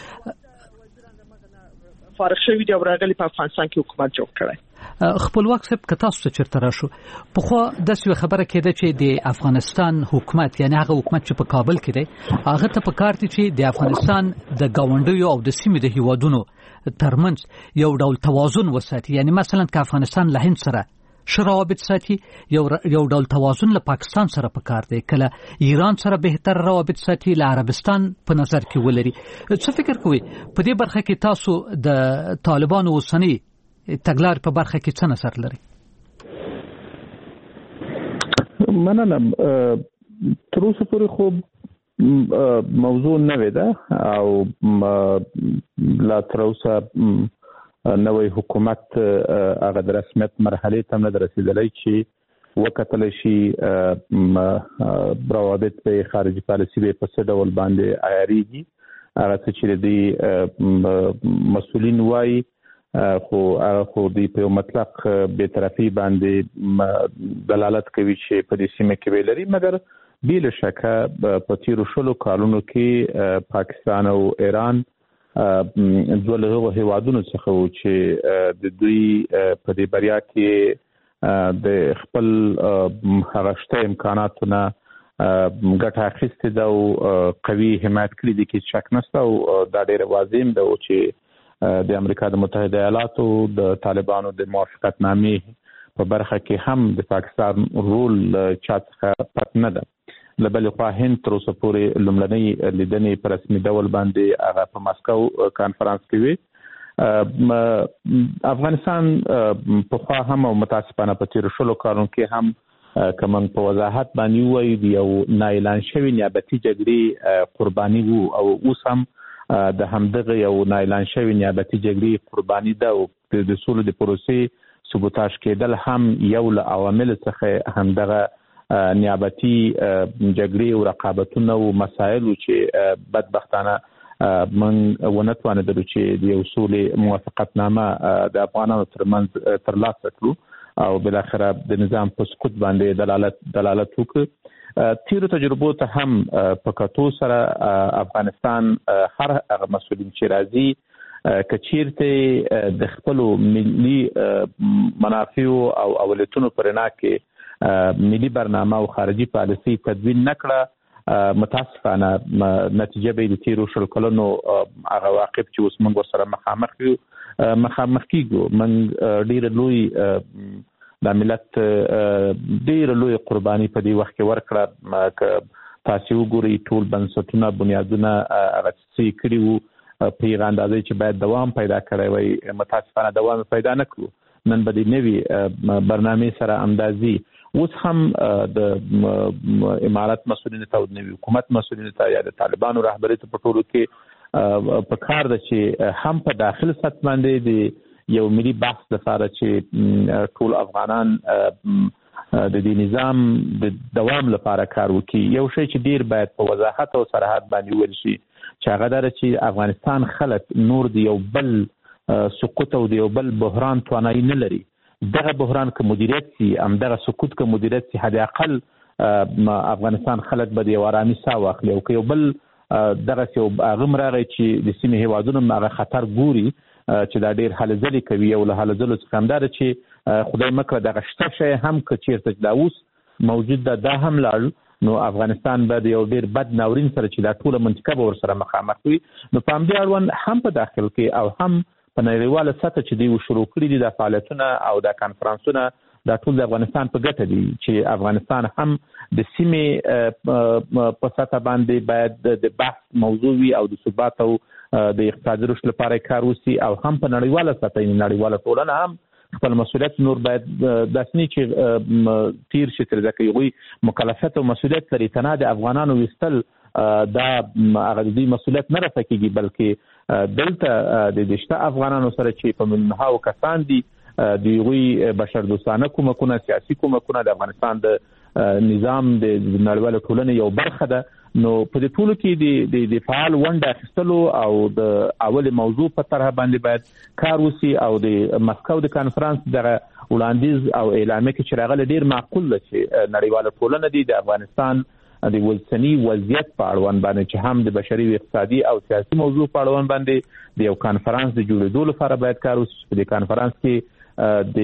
فارغ شوی دی ورغلی په افغانستان کې حکومت جوړ کړی خپلواک صاحب که تاسو ته چیرته راشو په خو داسې خبره کېده چې د افغانستان حکومت یعنی هغه حکومت چې په کابل کې دی هغه ته په کار دي چې د افغانستان د گاونډیو او د سیمې د هیوادونو ترمنځ یو ډول توازن وساتي یعنی مثلا که افغانستان له هند سره ښه روابط ساتي یو یو ډول توازن له پاکستان سره په کار دی کله ایران سره بهتر روابط ساتي له عربستان په نظر کې ولري څه فکر کوئ په دې برخه کې تاسو د طالبانو اوسنی تګلارې په برخه کې څه نظر لري؟ مننه تر اوسه پورې خو موضوع نوې ده او لا تر اوسه نوې حکومت هغه د رسمیت مرحلې ته نه رسیدلی چې وکتل شي روابط په خارجي پالیسي به په څه ډول باندې عیاریږي هغه څه چې د مسؤلین وایي خو هغه خو د په مطلق به طرفي باندې دلالت کوي چې په دې سیمه کې ویلري مګر بلا شکه په تیرو شلو کالونو کې پاکستان او ایران دوه له هیوادونو څخه و چې د دوی په دې بریا کې د خپل هغشته امکاناتونه ګټه اخیستې ده او قوي حمایت کړی دي کې شک نشته او دا ډېر واضح ده چې د امریکا د متحده ایالاتو د طالبانو د موافقت نامې په برخه کې هم د پاکستان رول چا څخه پټ نه ده له بلې خوا هند تر اوسه پورې لومړنۍ لیدنې په رسمي ډول باندې هغه په ماسکو کانفرنس کې وي افغانستان پخوا هم او متاسفانه په تېرو شلو کالونو کې هم که موږ په وضاحت باندې ووایو د یو نااعلان شوي نیابتي جګړې قرباني وو او اوس هم د همدغه یو نااعلان شوی نیابتي جګړې قرباني ده او د سولې د پروسې سبوتاژ کېدل هم یو له عوامل څخه همدغه نیابتي جګړې او رقابتونه او مسایل چې بدبختانه من ونه توانېدلو چې د یو سولې موافقتنامه د افغانانو ترمنځ ترلاسه کړو او بالاخره د نظام په سقوط باندې دلالت دلالت وکړ تیرو تجربو ته هم په کتو سره افغانستان هر هغه مسؤلین چې راځي که چیرته د خپلو ملي منافعو او اولویتونو په رڼا کې ملي برنامه او خارجي پالیسي تدوین نه کړه متاسفانه نتیجه به د تیرو شل کلونو هغه واقع چې اوس موږ سره مخامخ یو مخامخ کیږو موږ ډېر لوی د ملت ډېر لوی قرباني په دې وخت کې ورکړه که تاسو وګورئ ټول بنسټونه بنیادونه هغه څه کړي وو په هغه اندازې چې باید دوام پیدا کړی وای متاسفانه دوام پیدا نه کړو نن به د نوي برنامه سره اندازي اوس هم د امارات مسؤلین ته او د نوي حکومت مسؤلین ته یا د طالبانو رهبری ته په ټولو کې په کار ده چې هم په داخل سطح باندې د یو ملي بحث لپاره چې ټول افغانان د دې نظام د دوام لپاره کار وکړي یو شی چې ډیر باید په وضاحت او صراحت باندې ویل شي چې هغه دا چې افغانستان خلک نور د یو بل سقوط او د یو بل بحران توانایي نه لري دغه بحران که مدیریت سي همدغه سقوط که مدیریت سي حد اقل افغانستان خلک به د یو آرامي ساه واخلي او که یو بل دغه یو هغه راغی چې د سیمې هیوادونو هغه خطر ګوري چې دا ډېر هلې ځلې کوي او له هلې ځلو څخه همدا ده چې خدای مکړه دغه شته شی هم که چېرته دا اوس موجود ده دا هم لاړ نو افغانستان به د یو ډېر بد ناورین سره چې دا ټوله منطقه به ورسره مخامخ وي نو په همدې اړوند هم په داخل کې او هم په نړیواله سطح چې دوی شروع کړي دي د فعالیتونه او د کانفرانسونه دا ټول د افغانستان په ګټه دي چې افغانستان هم د سیمې په سطح باندې باید د بحث موضوع وي او د ثبات او د اقتصادي رشد لپاره کار وشي او هم په نړیواله سطح نړیواله ټولنه هم خپل مسؤلیت نور باید داسنی چې تیر شي تر ځکه یوي مکلفیت او مسؤلیت لري تنه د افغانانو وستل دا هغه د مسؤلیت نه راځي بلکې دلته د دشته افغانانو سره چې په منهاو کسان دي د یوي بشردوستانه کومکونه سیاسي کومکونه د افغانستان د نظام د نړیواله ټولنې یو برخه ده نو په دې ټولو کې د د فعال ونډه اخیستلو او د اول موضوع په طرح باندې باید کار وشي او د مسکو د کانفرنس دغه وړاندیز او اعلامیه کې چې راغله ډیر معقول ده چې نړیواله ټولنه د افغانستان د ولسني وضعیت په اړوند باندې چې هم د بشري او اقتصادي او سیاسي موضوع په اړوند باندې د یو کانفرنس د جوړېدو لپاره باید کار وشي په دې کانفرنس کې د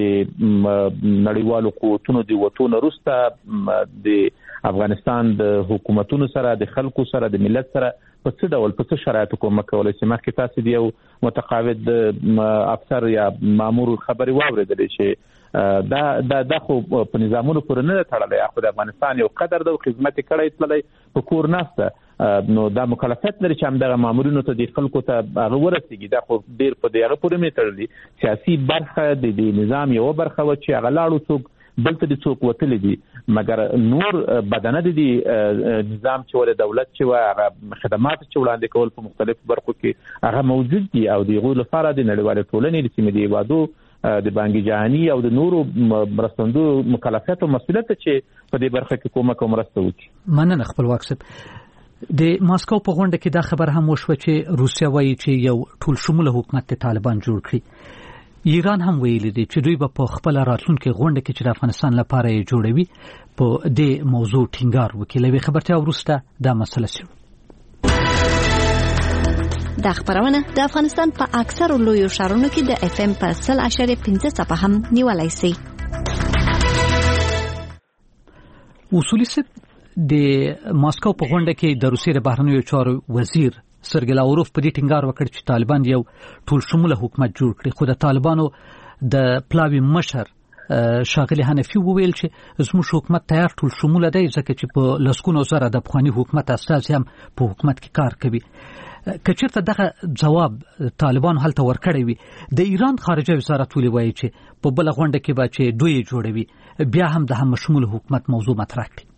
نړیوالو قوتونو د وټونو وروسته د افغانستان د حکومتونو سره د خلکو سره د ملت سره په څه ډول په څه شرایطو کې مکولای شي مخکې تاسو دی یو متقاعد افسر یا مامور خبري واوریدل شي دا دا د خو په نظامونو پورې نه تړلې خو د افغانستان یو قدر د خدمت کړی تللی په کور نهسته نو دا مکلفیت لري چې هم دغه مامورینو ته د خلکو ته هغه ورسیږي دا خو ډیر په دغه پورې مې تړلې سیاسي برخه د دې نظام یو برخه و چې هغه لاړو څوک بلته د څوک وتلې دي مګر نور بدنه دي نظام چې ول دولت چې هغه خدمات چې وړاندې کول په مختلفو برخو کې هغه موجود دي او د غوړو لپاره د نړیوال ټولنې د سیمې دی وادو د بانک جهانی او د نورو مرستندو مکلفیت او مسؤلیت چې په دې برخه کې کومه کوم مرسته وکړي مننه خپلواک صاحب د ماسکو په غونډه کې دا خبر هم وشو چې روسیا وایي چې یو ټول شموله حکومت د طالبان جوړ کړي ایران هم ویلي دي چې دوی به په خپل راتلونکي غونډه کې چې د افغانستان لپاره یې جوړوي په دې موضوع ټینګار وکړي لوي خبرتیا ورسته دا مسله شو دا خبرونه د افغانستان په اکثر لویو ښارونو کې د اف ام په سل اشاریه پنځه صفه هم نیولای شي اصولي ست د ماسکو په غونډه کې د روسیې د بهرنیو چارو وزیر سرګی لاوروف په دې ټینګار وکړ چې طالبان یو ټول شموله حکومت جوړ کړي خو د طالبانو د پلاوی مشر شاغلی حنفي وویل چې زموږ حکومت تیار ټول شموله دی ځکه چې په لسګونو زره د افغاني حکومت اساس هم په حکومت کې کار کوي کچېرته دغه جواب طالبان هلته ورکړی وي د ایران خارجه وزارت ولې وایي چې په بل غونډه کې به چې دوی جوړوي بیا هم د هم شمول حکومت موضوع مطرح کړي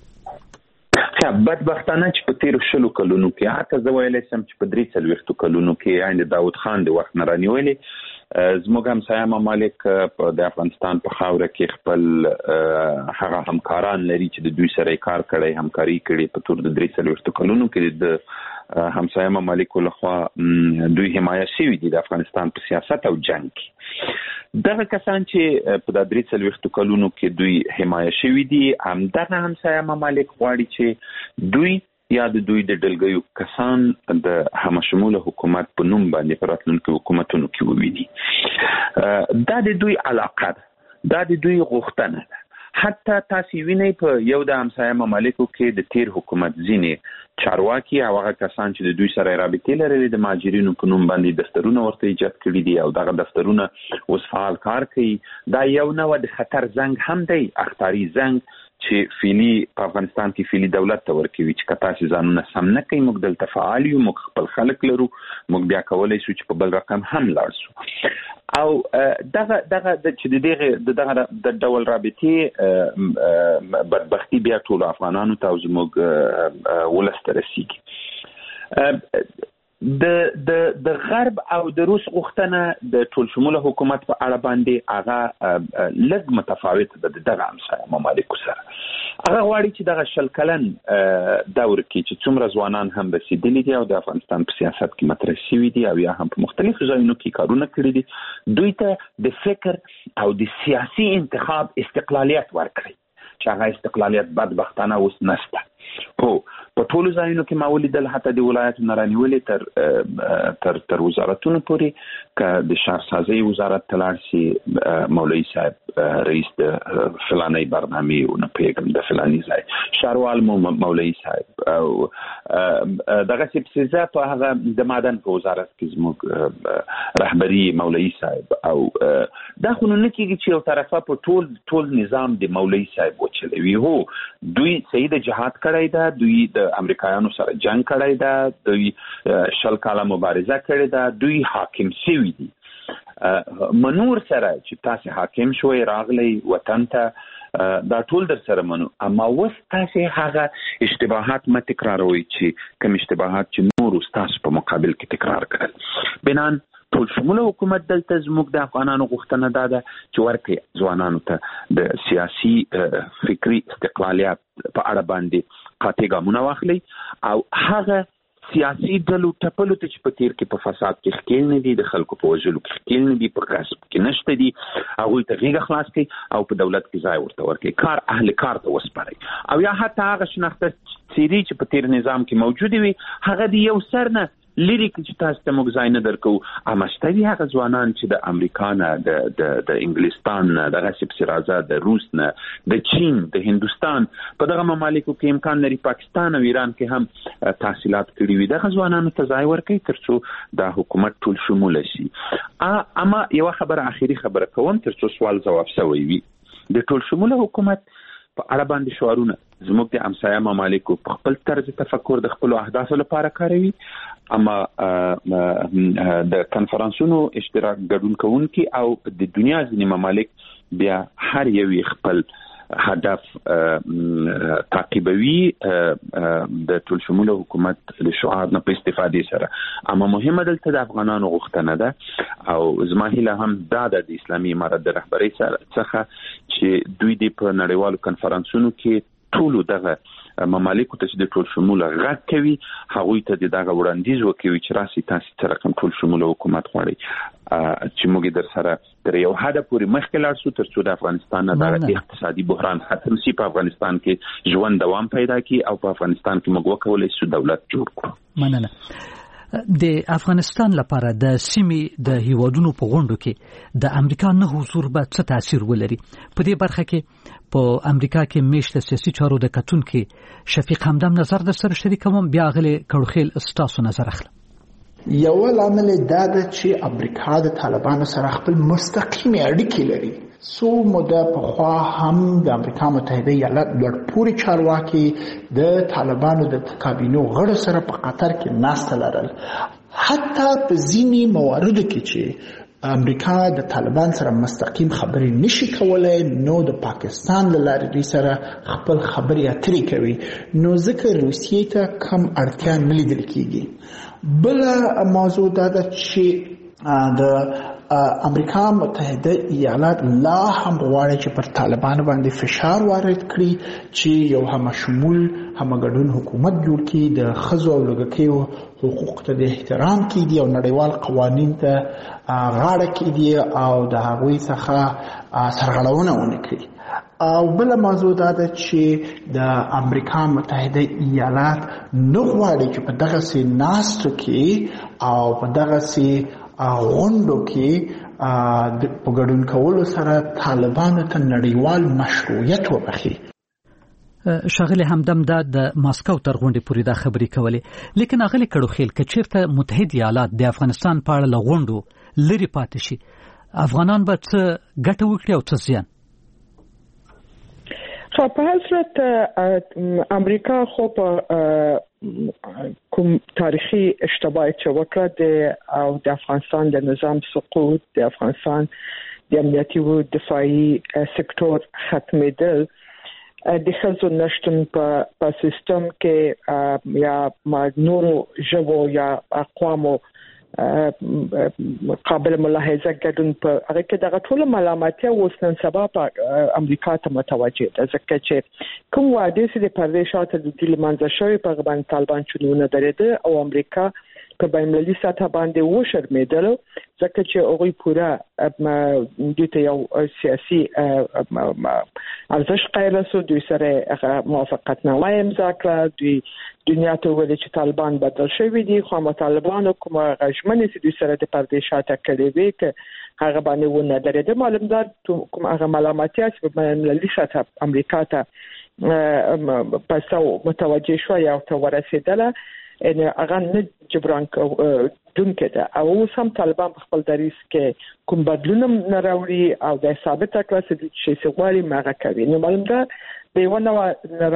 بدبختانه چې په تیر شلو کلونو کې حتی زه ویلی سم چې په درې څلوېښتو کلونو کې عین داود خان د وخت نه رانیولې زموږ همسایه ممالک د افغانستان په خاوره کې خپل هغه همکاران لري چې د دوی سره کار کړی همکاري کړي په تور د درې څلوېښتو کلونو کې د همسایه ممالکو لخوا دوی حمایه شوي دي د افغانستان په سیاست او جنگ کې دغه کسان چې په د درې څلوېښتو کلونو کې دوی حمایه شوي دي همدغه همسایه ممالک غواړي چې دوی یا د دوی د ډلګیو کسان د همشموله حکومت په نوم باندې په راتلونکو حکومتونو کې وویني دا د دوی علاقه ده دا د دوی غوښتنه ده حتی تاسو وینئ په یو د همسایه ممالکو کې د تیر حکومت ځینې چارواکي او هغه کسان چې د دوی سره رابطې لري د مهاجرینو په نوم باندې دفترونه ورته ایجاد کړي دي او دغه دفترونه اوس فعال کار کوي دا یو نوع د خطر زنګ هم دی اختاري زنګ چې فعلی په افغانستان کې فعلی دولت ته ورکوي چې کتا چې ځانونه سم نه کوي موږ دلته فعال یو موږ خپل خلک لرو موږ بیا کولای شو چې په بل رقم هم لاړ شو او دغه دغه چې دغه دغه د ډول رابطې بدبختی بیا ټول افغانانو ته زموږ ولست رسیږي د د د غرب او د روس غوښتنه د ټول شموله حکومت په اړه باندې هغه لږ متفاوت ده دغه همسایه ممالکو سره هغه غواړي چې دغه شل کلن دور کې چې څومره ځوانان هم رسیدلي دي او د افغانستان په سیاست کې مطرح شوي دي او یا هم په مختلفو ځایونو کې کارونه کړي دي دوی ته د فکر او د سیاسي انتخاب استقلالیت ورکړي چې هغه استقلالیت بدبختانه اوس نشته هو په ټولو ځایونو کې ما ولیدل حتی د ولایتونو نه رانیولې تر تر تر وزارتونو پورې که د شهرسازۍ وزارت ته لاړ شي مولوي صاحب رئیس د فلاني برنامې او نه پیغام د فلاني ځای شاروال مولوي صاحب او دغه څه په هغه د معدن په وزارت کې زموږ رهبری مولوي صاحب او دا خو نه کېږي چې یو طرفه په ټول ټول نظام د مولوي صاحب وچلوي. هو دوی صحیح د جهاد کړی دا، دوی د امریکایانو سره جنگ کړی دا، دوی شل کاله مبارزه کړې ده، دوی حاکم شوي دي. منور سره چې تاسو حاکم شوي راغلی وطن ته دا ټول در سره منو، اما اوس تاسو هغه اشتباهات مه تکراروئ چې کوم اشتباهات چې نور تاسو په مقابل کې تکرار کړل. بنان ټول شموله حکومت دلته زموږ د افغانانو غوښتنه دا ده چې ورکړي ځوانانو ته د سیاسي فکری استقلالیت په اړه باندې قاطع ګامونه واخلي او هغه سیاسي ډلو ټپلو ته چې په تیر کې په فساد کې ښکیل نه دي، د خلکو په وژلو کې ښکیل نه دي، په غصب کې نشته دي، هغوی ته غېږه خلاص کړي او په دولت کې ځای ورته ورکړي، کار اهل کار ته وسپارئ. او یا حتی هغه شناخته څېرې چې په تیر نظام کې موجودې وي هغه د یو سر نه لري چې تاسو ته موږ ځای نه درکو. اما شته دي هغه ځوانان چې د امریکا نه، د د د انګلستان نه، دغه سپسې راځه د روس نه، د چین، د هندوستان، په دغه ممالکو کې امکان لري پاکستان او ایران کې هم تحصیلات کړي وي، دغه ځوانانو ته ځای ورکړي تر څو دا حکومت ټول شموله شي. اما یو خبره اخیری خبره کوم تر څو سوال ځواب شوی وي. د ټول شموله حکومت په اړه باندې شعارونه زموږ د همسایه ممالکو په خپل طرز تفکر د خپل اهدافو لپاره کاروي، اما د کنفرانسونو اشتراک ګډون کوونکي او د دنیا ځینې ممالک بیا هر یو خپل هدف تعقیبوي د ټول شموله حکومت د شعار نه په استفادې سره. اما مهمه دلته د افغانانو غوښتنه ده او زما هیله هم دا ده د اسلامي امارت د رهبرۍ څخه چې دوی د په نړیوالو کنفرانسونو کې ټولو دغه ممالکو ته چې د ټول شموله غږ کوي هغوی ته د دغه وړاندیز وکوي چې راسي تاسو څه رقم ټول شموله حکومت غواړي چې موږ در سره تر یو حده پورې مخکې لاړ شو تر څو د افغانستان نه دغه اقتصادي بحران ختم شي، په افغانستان کې ژوند دوام پیدا کړي او په افغانستان کې موږ وکولای شو دولت جوړ کړو. مننه. د افغانستان لپاره د سیمې د هیوادونو په غونډو کې د امریکا نه حضور به څه تاثیر ولري؟ په دې برخه کې په امریکا کې میشت سیاسي چارو د کتونکو شفیق همدم نظر در سره شریکوم، بیا غلي کړوخیل استاسو نظر اخلم. یو لامل دا ده چې امریکا د طالبانو سره خپل مستقیم اړیکې لري. سو موده په خوا هم د امریکا متحده ایالات لوړپوړي چارواکي د طالبانو د کابینو غړو سره په قطر کې ناسته لرل. حتی په ځینې مواردو کې چې امریکا د طالبان سره مستقیم خبرې نشي کولای نو د پاکستان له لارې سره خپل خبرې اترې کوي، نو ځکه روسیې ته کم اړتیا نه لیدل کیږي. بل موضوع دا ده چې د امریکا متحده ایالات لا هم غواړي چې پر طالبان باندې فشار وارد کړي چې یو همشمول همګډون حکومت جوړ کړي، د ښځو او لږکیو حقوق ته د احترام کړي او نړیوال قوانین ته غاړه کړي او د هغوی څخه سرغړونه ونه کړي. او بل موضوع دا ده چې د امریکا متحده ایالات نه غواړي چې په دغه سي ناستو کې او په دغه سي غونډو کې په ګډون کولو سره طالبانو ته نړیوال مشروعیت وبخښي. شاغلی همدم دا د ماسکو تر غونډې پورې دا خبرې کولې، لیکن اغلی کړوخیل کچیرته متحد ایالات د افغانستان په اړه لغونډو لري پاتې شي، افغانان به څه ګټه وکړي او څه زیان؟ خو په حضرت امریکا خو په کوم تاریخي اشتباهات چې وکړه د او د افغانستان د نظام سقوط، د افغانستان د امنیتي او دفاعي سکتور ختمېدل، د ښځو نشتون په سیستم کې یا نورو ژبو یا اقوامو قابل ملاحظه ګډون په هغه کې دغه ټول ملامتیا اوس نن سبا په امریکا ته متوجه ده، ځکه چې کوم وعده چې د پردې شاته د دې لمانځه شوی په غبن طالبان چونونه درېده او امریکا په بین‌المللي سطح باندې وشرمېدل ځکه چې هغوی پوره د یو سیاسي ارزښت قایل شو دوی سره موافقتنامه امضا کړه دوی دنیا ته ویل چې طالبان بدل شوي دي خو طالبانو کومه غژمنې چې دوی سره د پردې شاته کړې وي که هغه باندې ونه درېده معلومدار کوم هغه ملامتیات په بین‌المللي سطح امریکا ته پسو متوجه شو یا ته ورسېدله ان هغه نه جبران دونکو ده او اوس هم طالبان په خپل دریځ کې کوم بدلون نه راوړي او د ثابته کړه چې څه غواړي هغه کوي نو معلومدار د یو نوع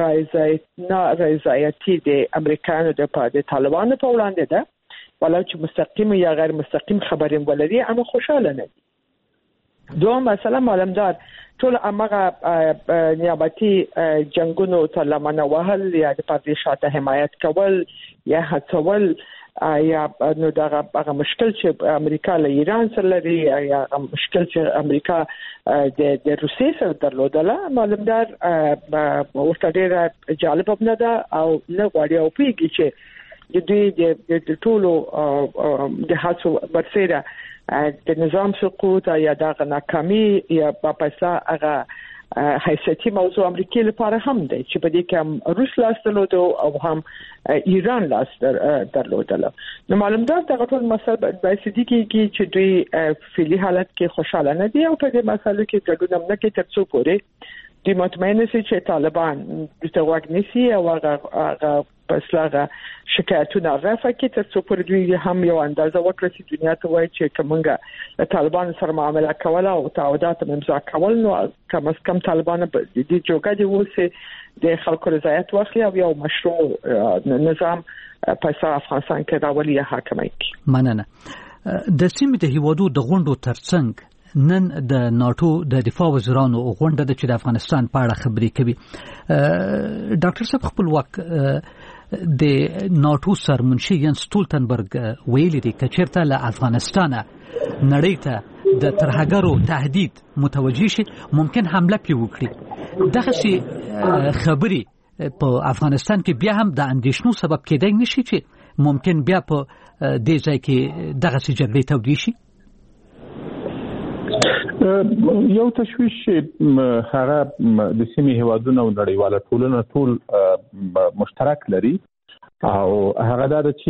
نارضایتي د امریکایانو د طالبانو په وړاندې ده ولو چې مستقیم یا غیر مستقیم خبرې ولري اما خوشاله نه دي دوه مثلا معلومدار ټول امغه نیابتي جنگونو ته لمنه وهل یا د پردې شاته حمایت کول یا هڅول یا نو دا هغه مشکل چې امریکا له ایران سره لري یا مشکل چې امریکا د د روسیې سره درلودله معلومدار ورته ډېره جالب نه ده او نه غواړي او پیږي چې د دوی د ټولو د هڅو برسېره د نظام سقوط یا د ناکامي یا په پسا هغه حیثیتي موضوع امریکای لپاره هم دی چې په دې کې هم روس لاس درلود او هم ایران لاس درلودل نو معلومدار دا ټول مسله باید دي کې چې دوی فعلی حالت کې خوشاله نه دي او په دې مسله کې ګډون نه کوي تر څو پورې د مطمئن سي چې طالبان د توګنيسي او هغه پسلاغه شکایتونه رافع کړي تر څو پورې دوی هم یو اندازه وکړي چې دنیا ته وایي چې کومه طالبان سره معامله کوله او تعهدات امضا کول نو کم از کم طالبان د دې جوګه دی وسه د خلکو رضایت واخلي او یو مشروع نظام په افغانستان کې راولي حاکمای کی مننه د سیمې د هیوادو د غونډو ترڅنګ نن د ناتو د دفاع وزیرانو غونډه د چې د افغانستان په اړه خبرې کوي ډاکټر صاحب خپل وخت د ناتو سرمنشي ینس ستولتنبرګ ویلي دی چې چیرته له افغانستانه نړۍ ته د ترهګرو تهدید متوجه شي ممکن حمله پی وکړي دغه شي خبري په افغانستان کې بیا هم د اندېښنو سبب کېدای نشي چې ممکن بیا په دې ځای کې دغه شي جګړې تودې شي یو تشویش هغه د سیمې هیوادونو او نړیواله ټولنه ټول مشترک لري او هغه دا چې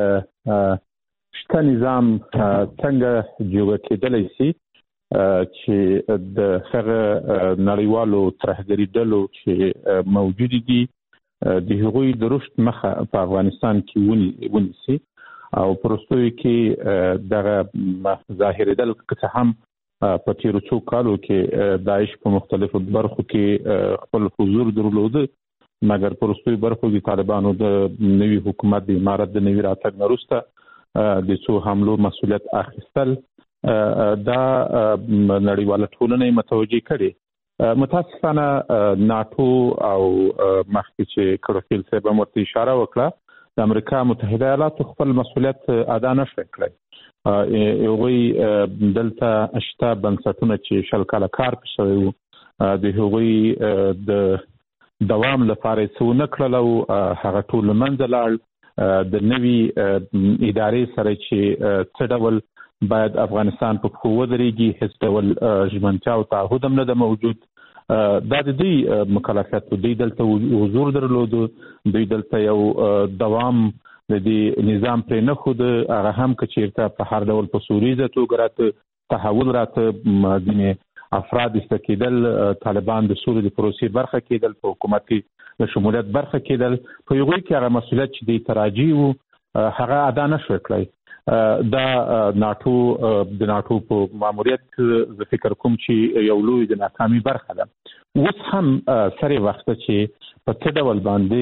شته نظام څنګه جوړ کېدلی شي چې د هغه نړیوالو ترهګري ډلو چې موجود دي د هغوی د رشد مخه په افغانستان کې ونی ونیسي او پرستوي کې دغه ظاهرېدل که هم په تیرو څو کالو کې داعش په مختلفو برخو کې خپل حضور درلوده مګر پرستوي برخو کې طالبانو د نوي حکومت د امارت د نوي راتګ وروسته د څو حملو مسؤلیت اخیستل دا نړیواله ټولنه متوجه کړي متاسفانه ناتو او مخکې چې کړوفیل صاحب ورته اشاره وکړه د امریکا متحده ایالاتو خپل مسؤلیت ادا نشي کړی یوغي دلته اشتا بنسټونه چې شل کاله کار کوي د هغوی د دوام لپاره څو نکړل او هغه ټول منځ لاړ د نوي ادارې سره چې څه ډول باید افغانستان په خو ودرېږي هیڅ ډول ژمنتیا او تعهد هم نه ده موجود دا د دې مکلفیت دوی دلته حضور درلود دوی دلته یو دوام د دې نظام پر نه خود هغه هم کچیرته په هر ډول په سوریزه توګه راته تحول راته دینه افراد استقیدل طالبان د سوري د پروسې برخه کېدل په حکومتي د شمولیت برخه کېدل په یو کې هغه مسولیت چې د تراجی وو هغه ادا نشو کړی دا ناتو د ناتو په ماموریت ز فکر کوم چې یو لوی د ناکامي برخه ده اوس هم سره وخت چې په څه ډول باندې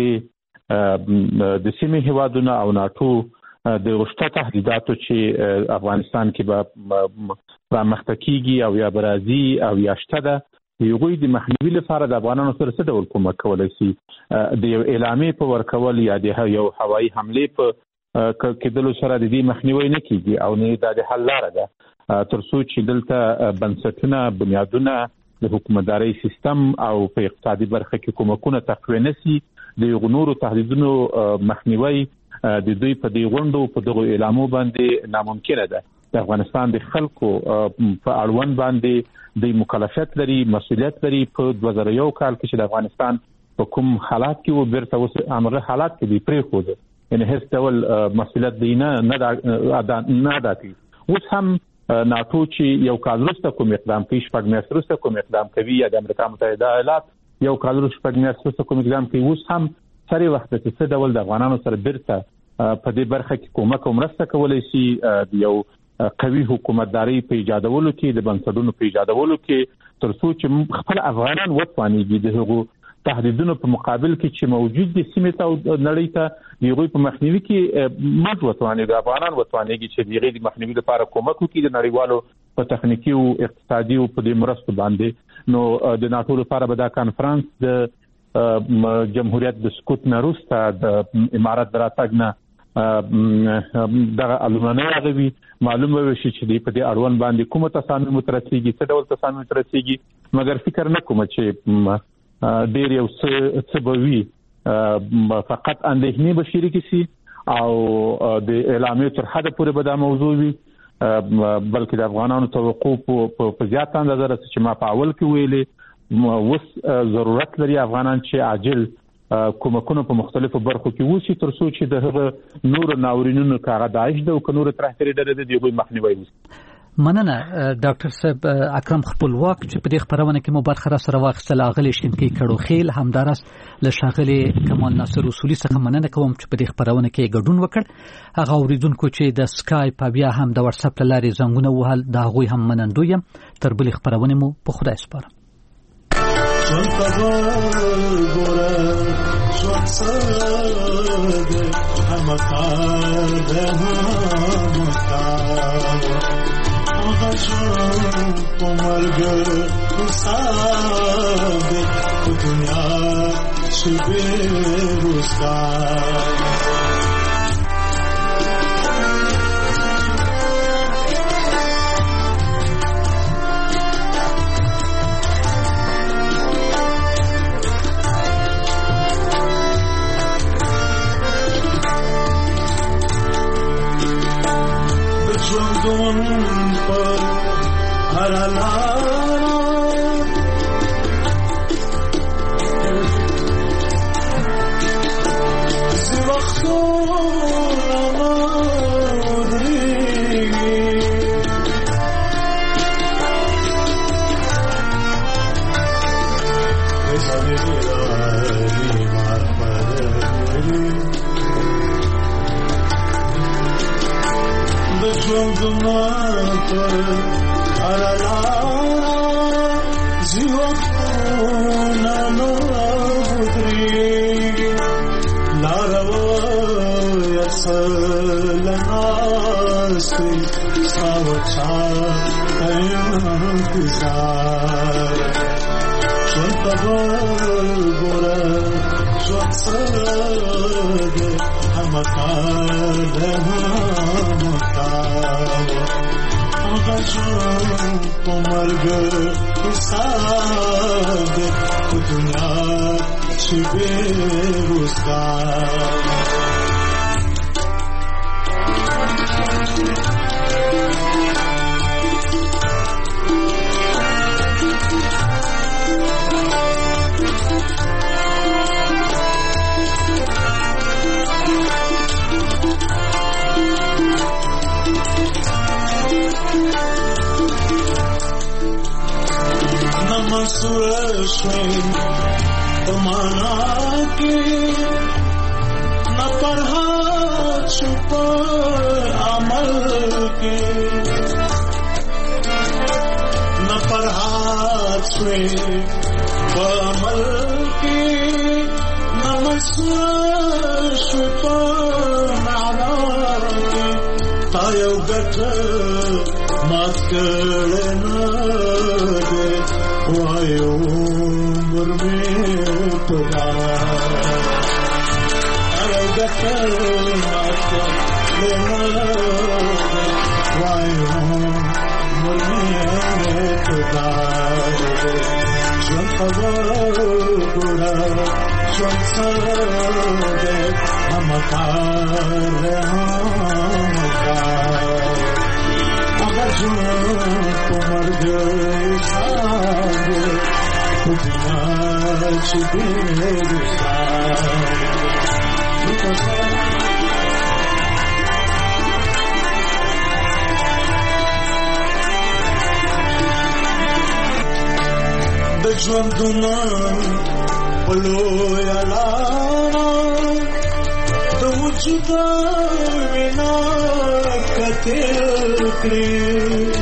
د سیمې هیوادونو او ناتو د غشته تهدیداتو چې افغانستان کې به پرمختګ کیږي او یا برازي او یا شته ده یوغوی د مخنیوي لپاره د افغانانو سره څه ډول کومک کولای شي د یو اعلامیه په ورکول یا د یو هوایي حمله په کېدلو سره د دې مخنیوي نه کیږي او نه د حل لاره ده تر څو چې دلته بنسټونه بنیادونه د حکومتداري سیستم او په اقتصادي برخه کې کومکونه تقویه نشي د غنورو تهدیدونو مخنیوي د دوی په دې غونډو په دغه اعلانو باندې ناممکنه ده. د افغانستان د خلکو په اړوند باندې د مکلفیت لري، مسؤلیت لري په دوه زره یو کال کې چې د افغانستان په کوم حالات کې و بیرته اوس امره حالات کې دی پرې خو ده، یعنی هیڅ ډول مسؤلیت دی نه نه ادا نه ادا کوي. اوس هم ناتو چې یو کال وروسته کوم اقدام کوي، شپږ میاشتې وروسته کوم اقدام کوي، یا د امریکا متحده ایالات یو کال وروسته شپږ میاشتې وروسته کوم اقدام کوي، اوس هم سره وخت چې څه ډول د افغانانو سره بیرته په دې برخه کې کومک او مرسته کولای شي د یو قوي حکومتداري په ایجادولو کې، د بنسټونو په ایجادولو کې، ترڅو چې خپل افغانان وتوانیږي د هغو تهدیدونو په مقابل کې چې موجود دي سیمه ته او نړۍ ته دیغوی په مخنیوي کې مات وتوانیږي، افغانان وتوانیږي چې دیغې د مخنیوي لپاره کومک وکړي د نړیوالو په تخنیکی او اقتصادي او په دې مرستو باندې. نو د ناتو لپاره به دا کانفرنس د جمهوریت د سقوط نه وروسته د امارات دراتګ نه دغه الومنه راغوي، معلومه وشي چې په دې اړوند باندې کومه تصامیم مترسيږي، څه ډول تصامیم مترسيږي، مګر فکر نه کوم چې ډېر یو څه به وي، فقط اندېښنې به شریکې شي او د اعلامیې تر حده پورې به دا موضوع وي، بلکې د افغانانو توقع په زیات اندازه رسي چې ما په اول کې ویلې اوس ضرورت لري افغانان چې عاجل کومکونه په مختلفو برخو کې وشي ترڅو چې د هغه نور ناورینونو کاغه داعش د او نور ترهګری ډلې د دیوی مخنیوي وشي. مننه ډاکټر صاحب اکرم خپلواک چې په دې خبرونه کې مو برخه را سره واخیستل، اغلی شینکی کړو خیل همدارس له شاغلي کمال ناصر اصولي څخه مننه کوم چې په دې خبرونه کې ګډون وکړ. هغه اوریدونکو چې د سکایپ بیا هم د واتس اپ لارې زنګونه وهل دا غوي هم منندو یم. تر بلې خبرونه مو په خدای سپارم. Why गुड़ा चौंसदे हम कार होगा अगर जो कुमर गए सागे उतना छुपे ژوندونه په لویه لاره د وجود وینا کتل کړي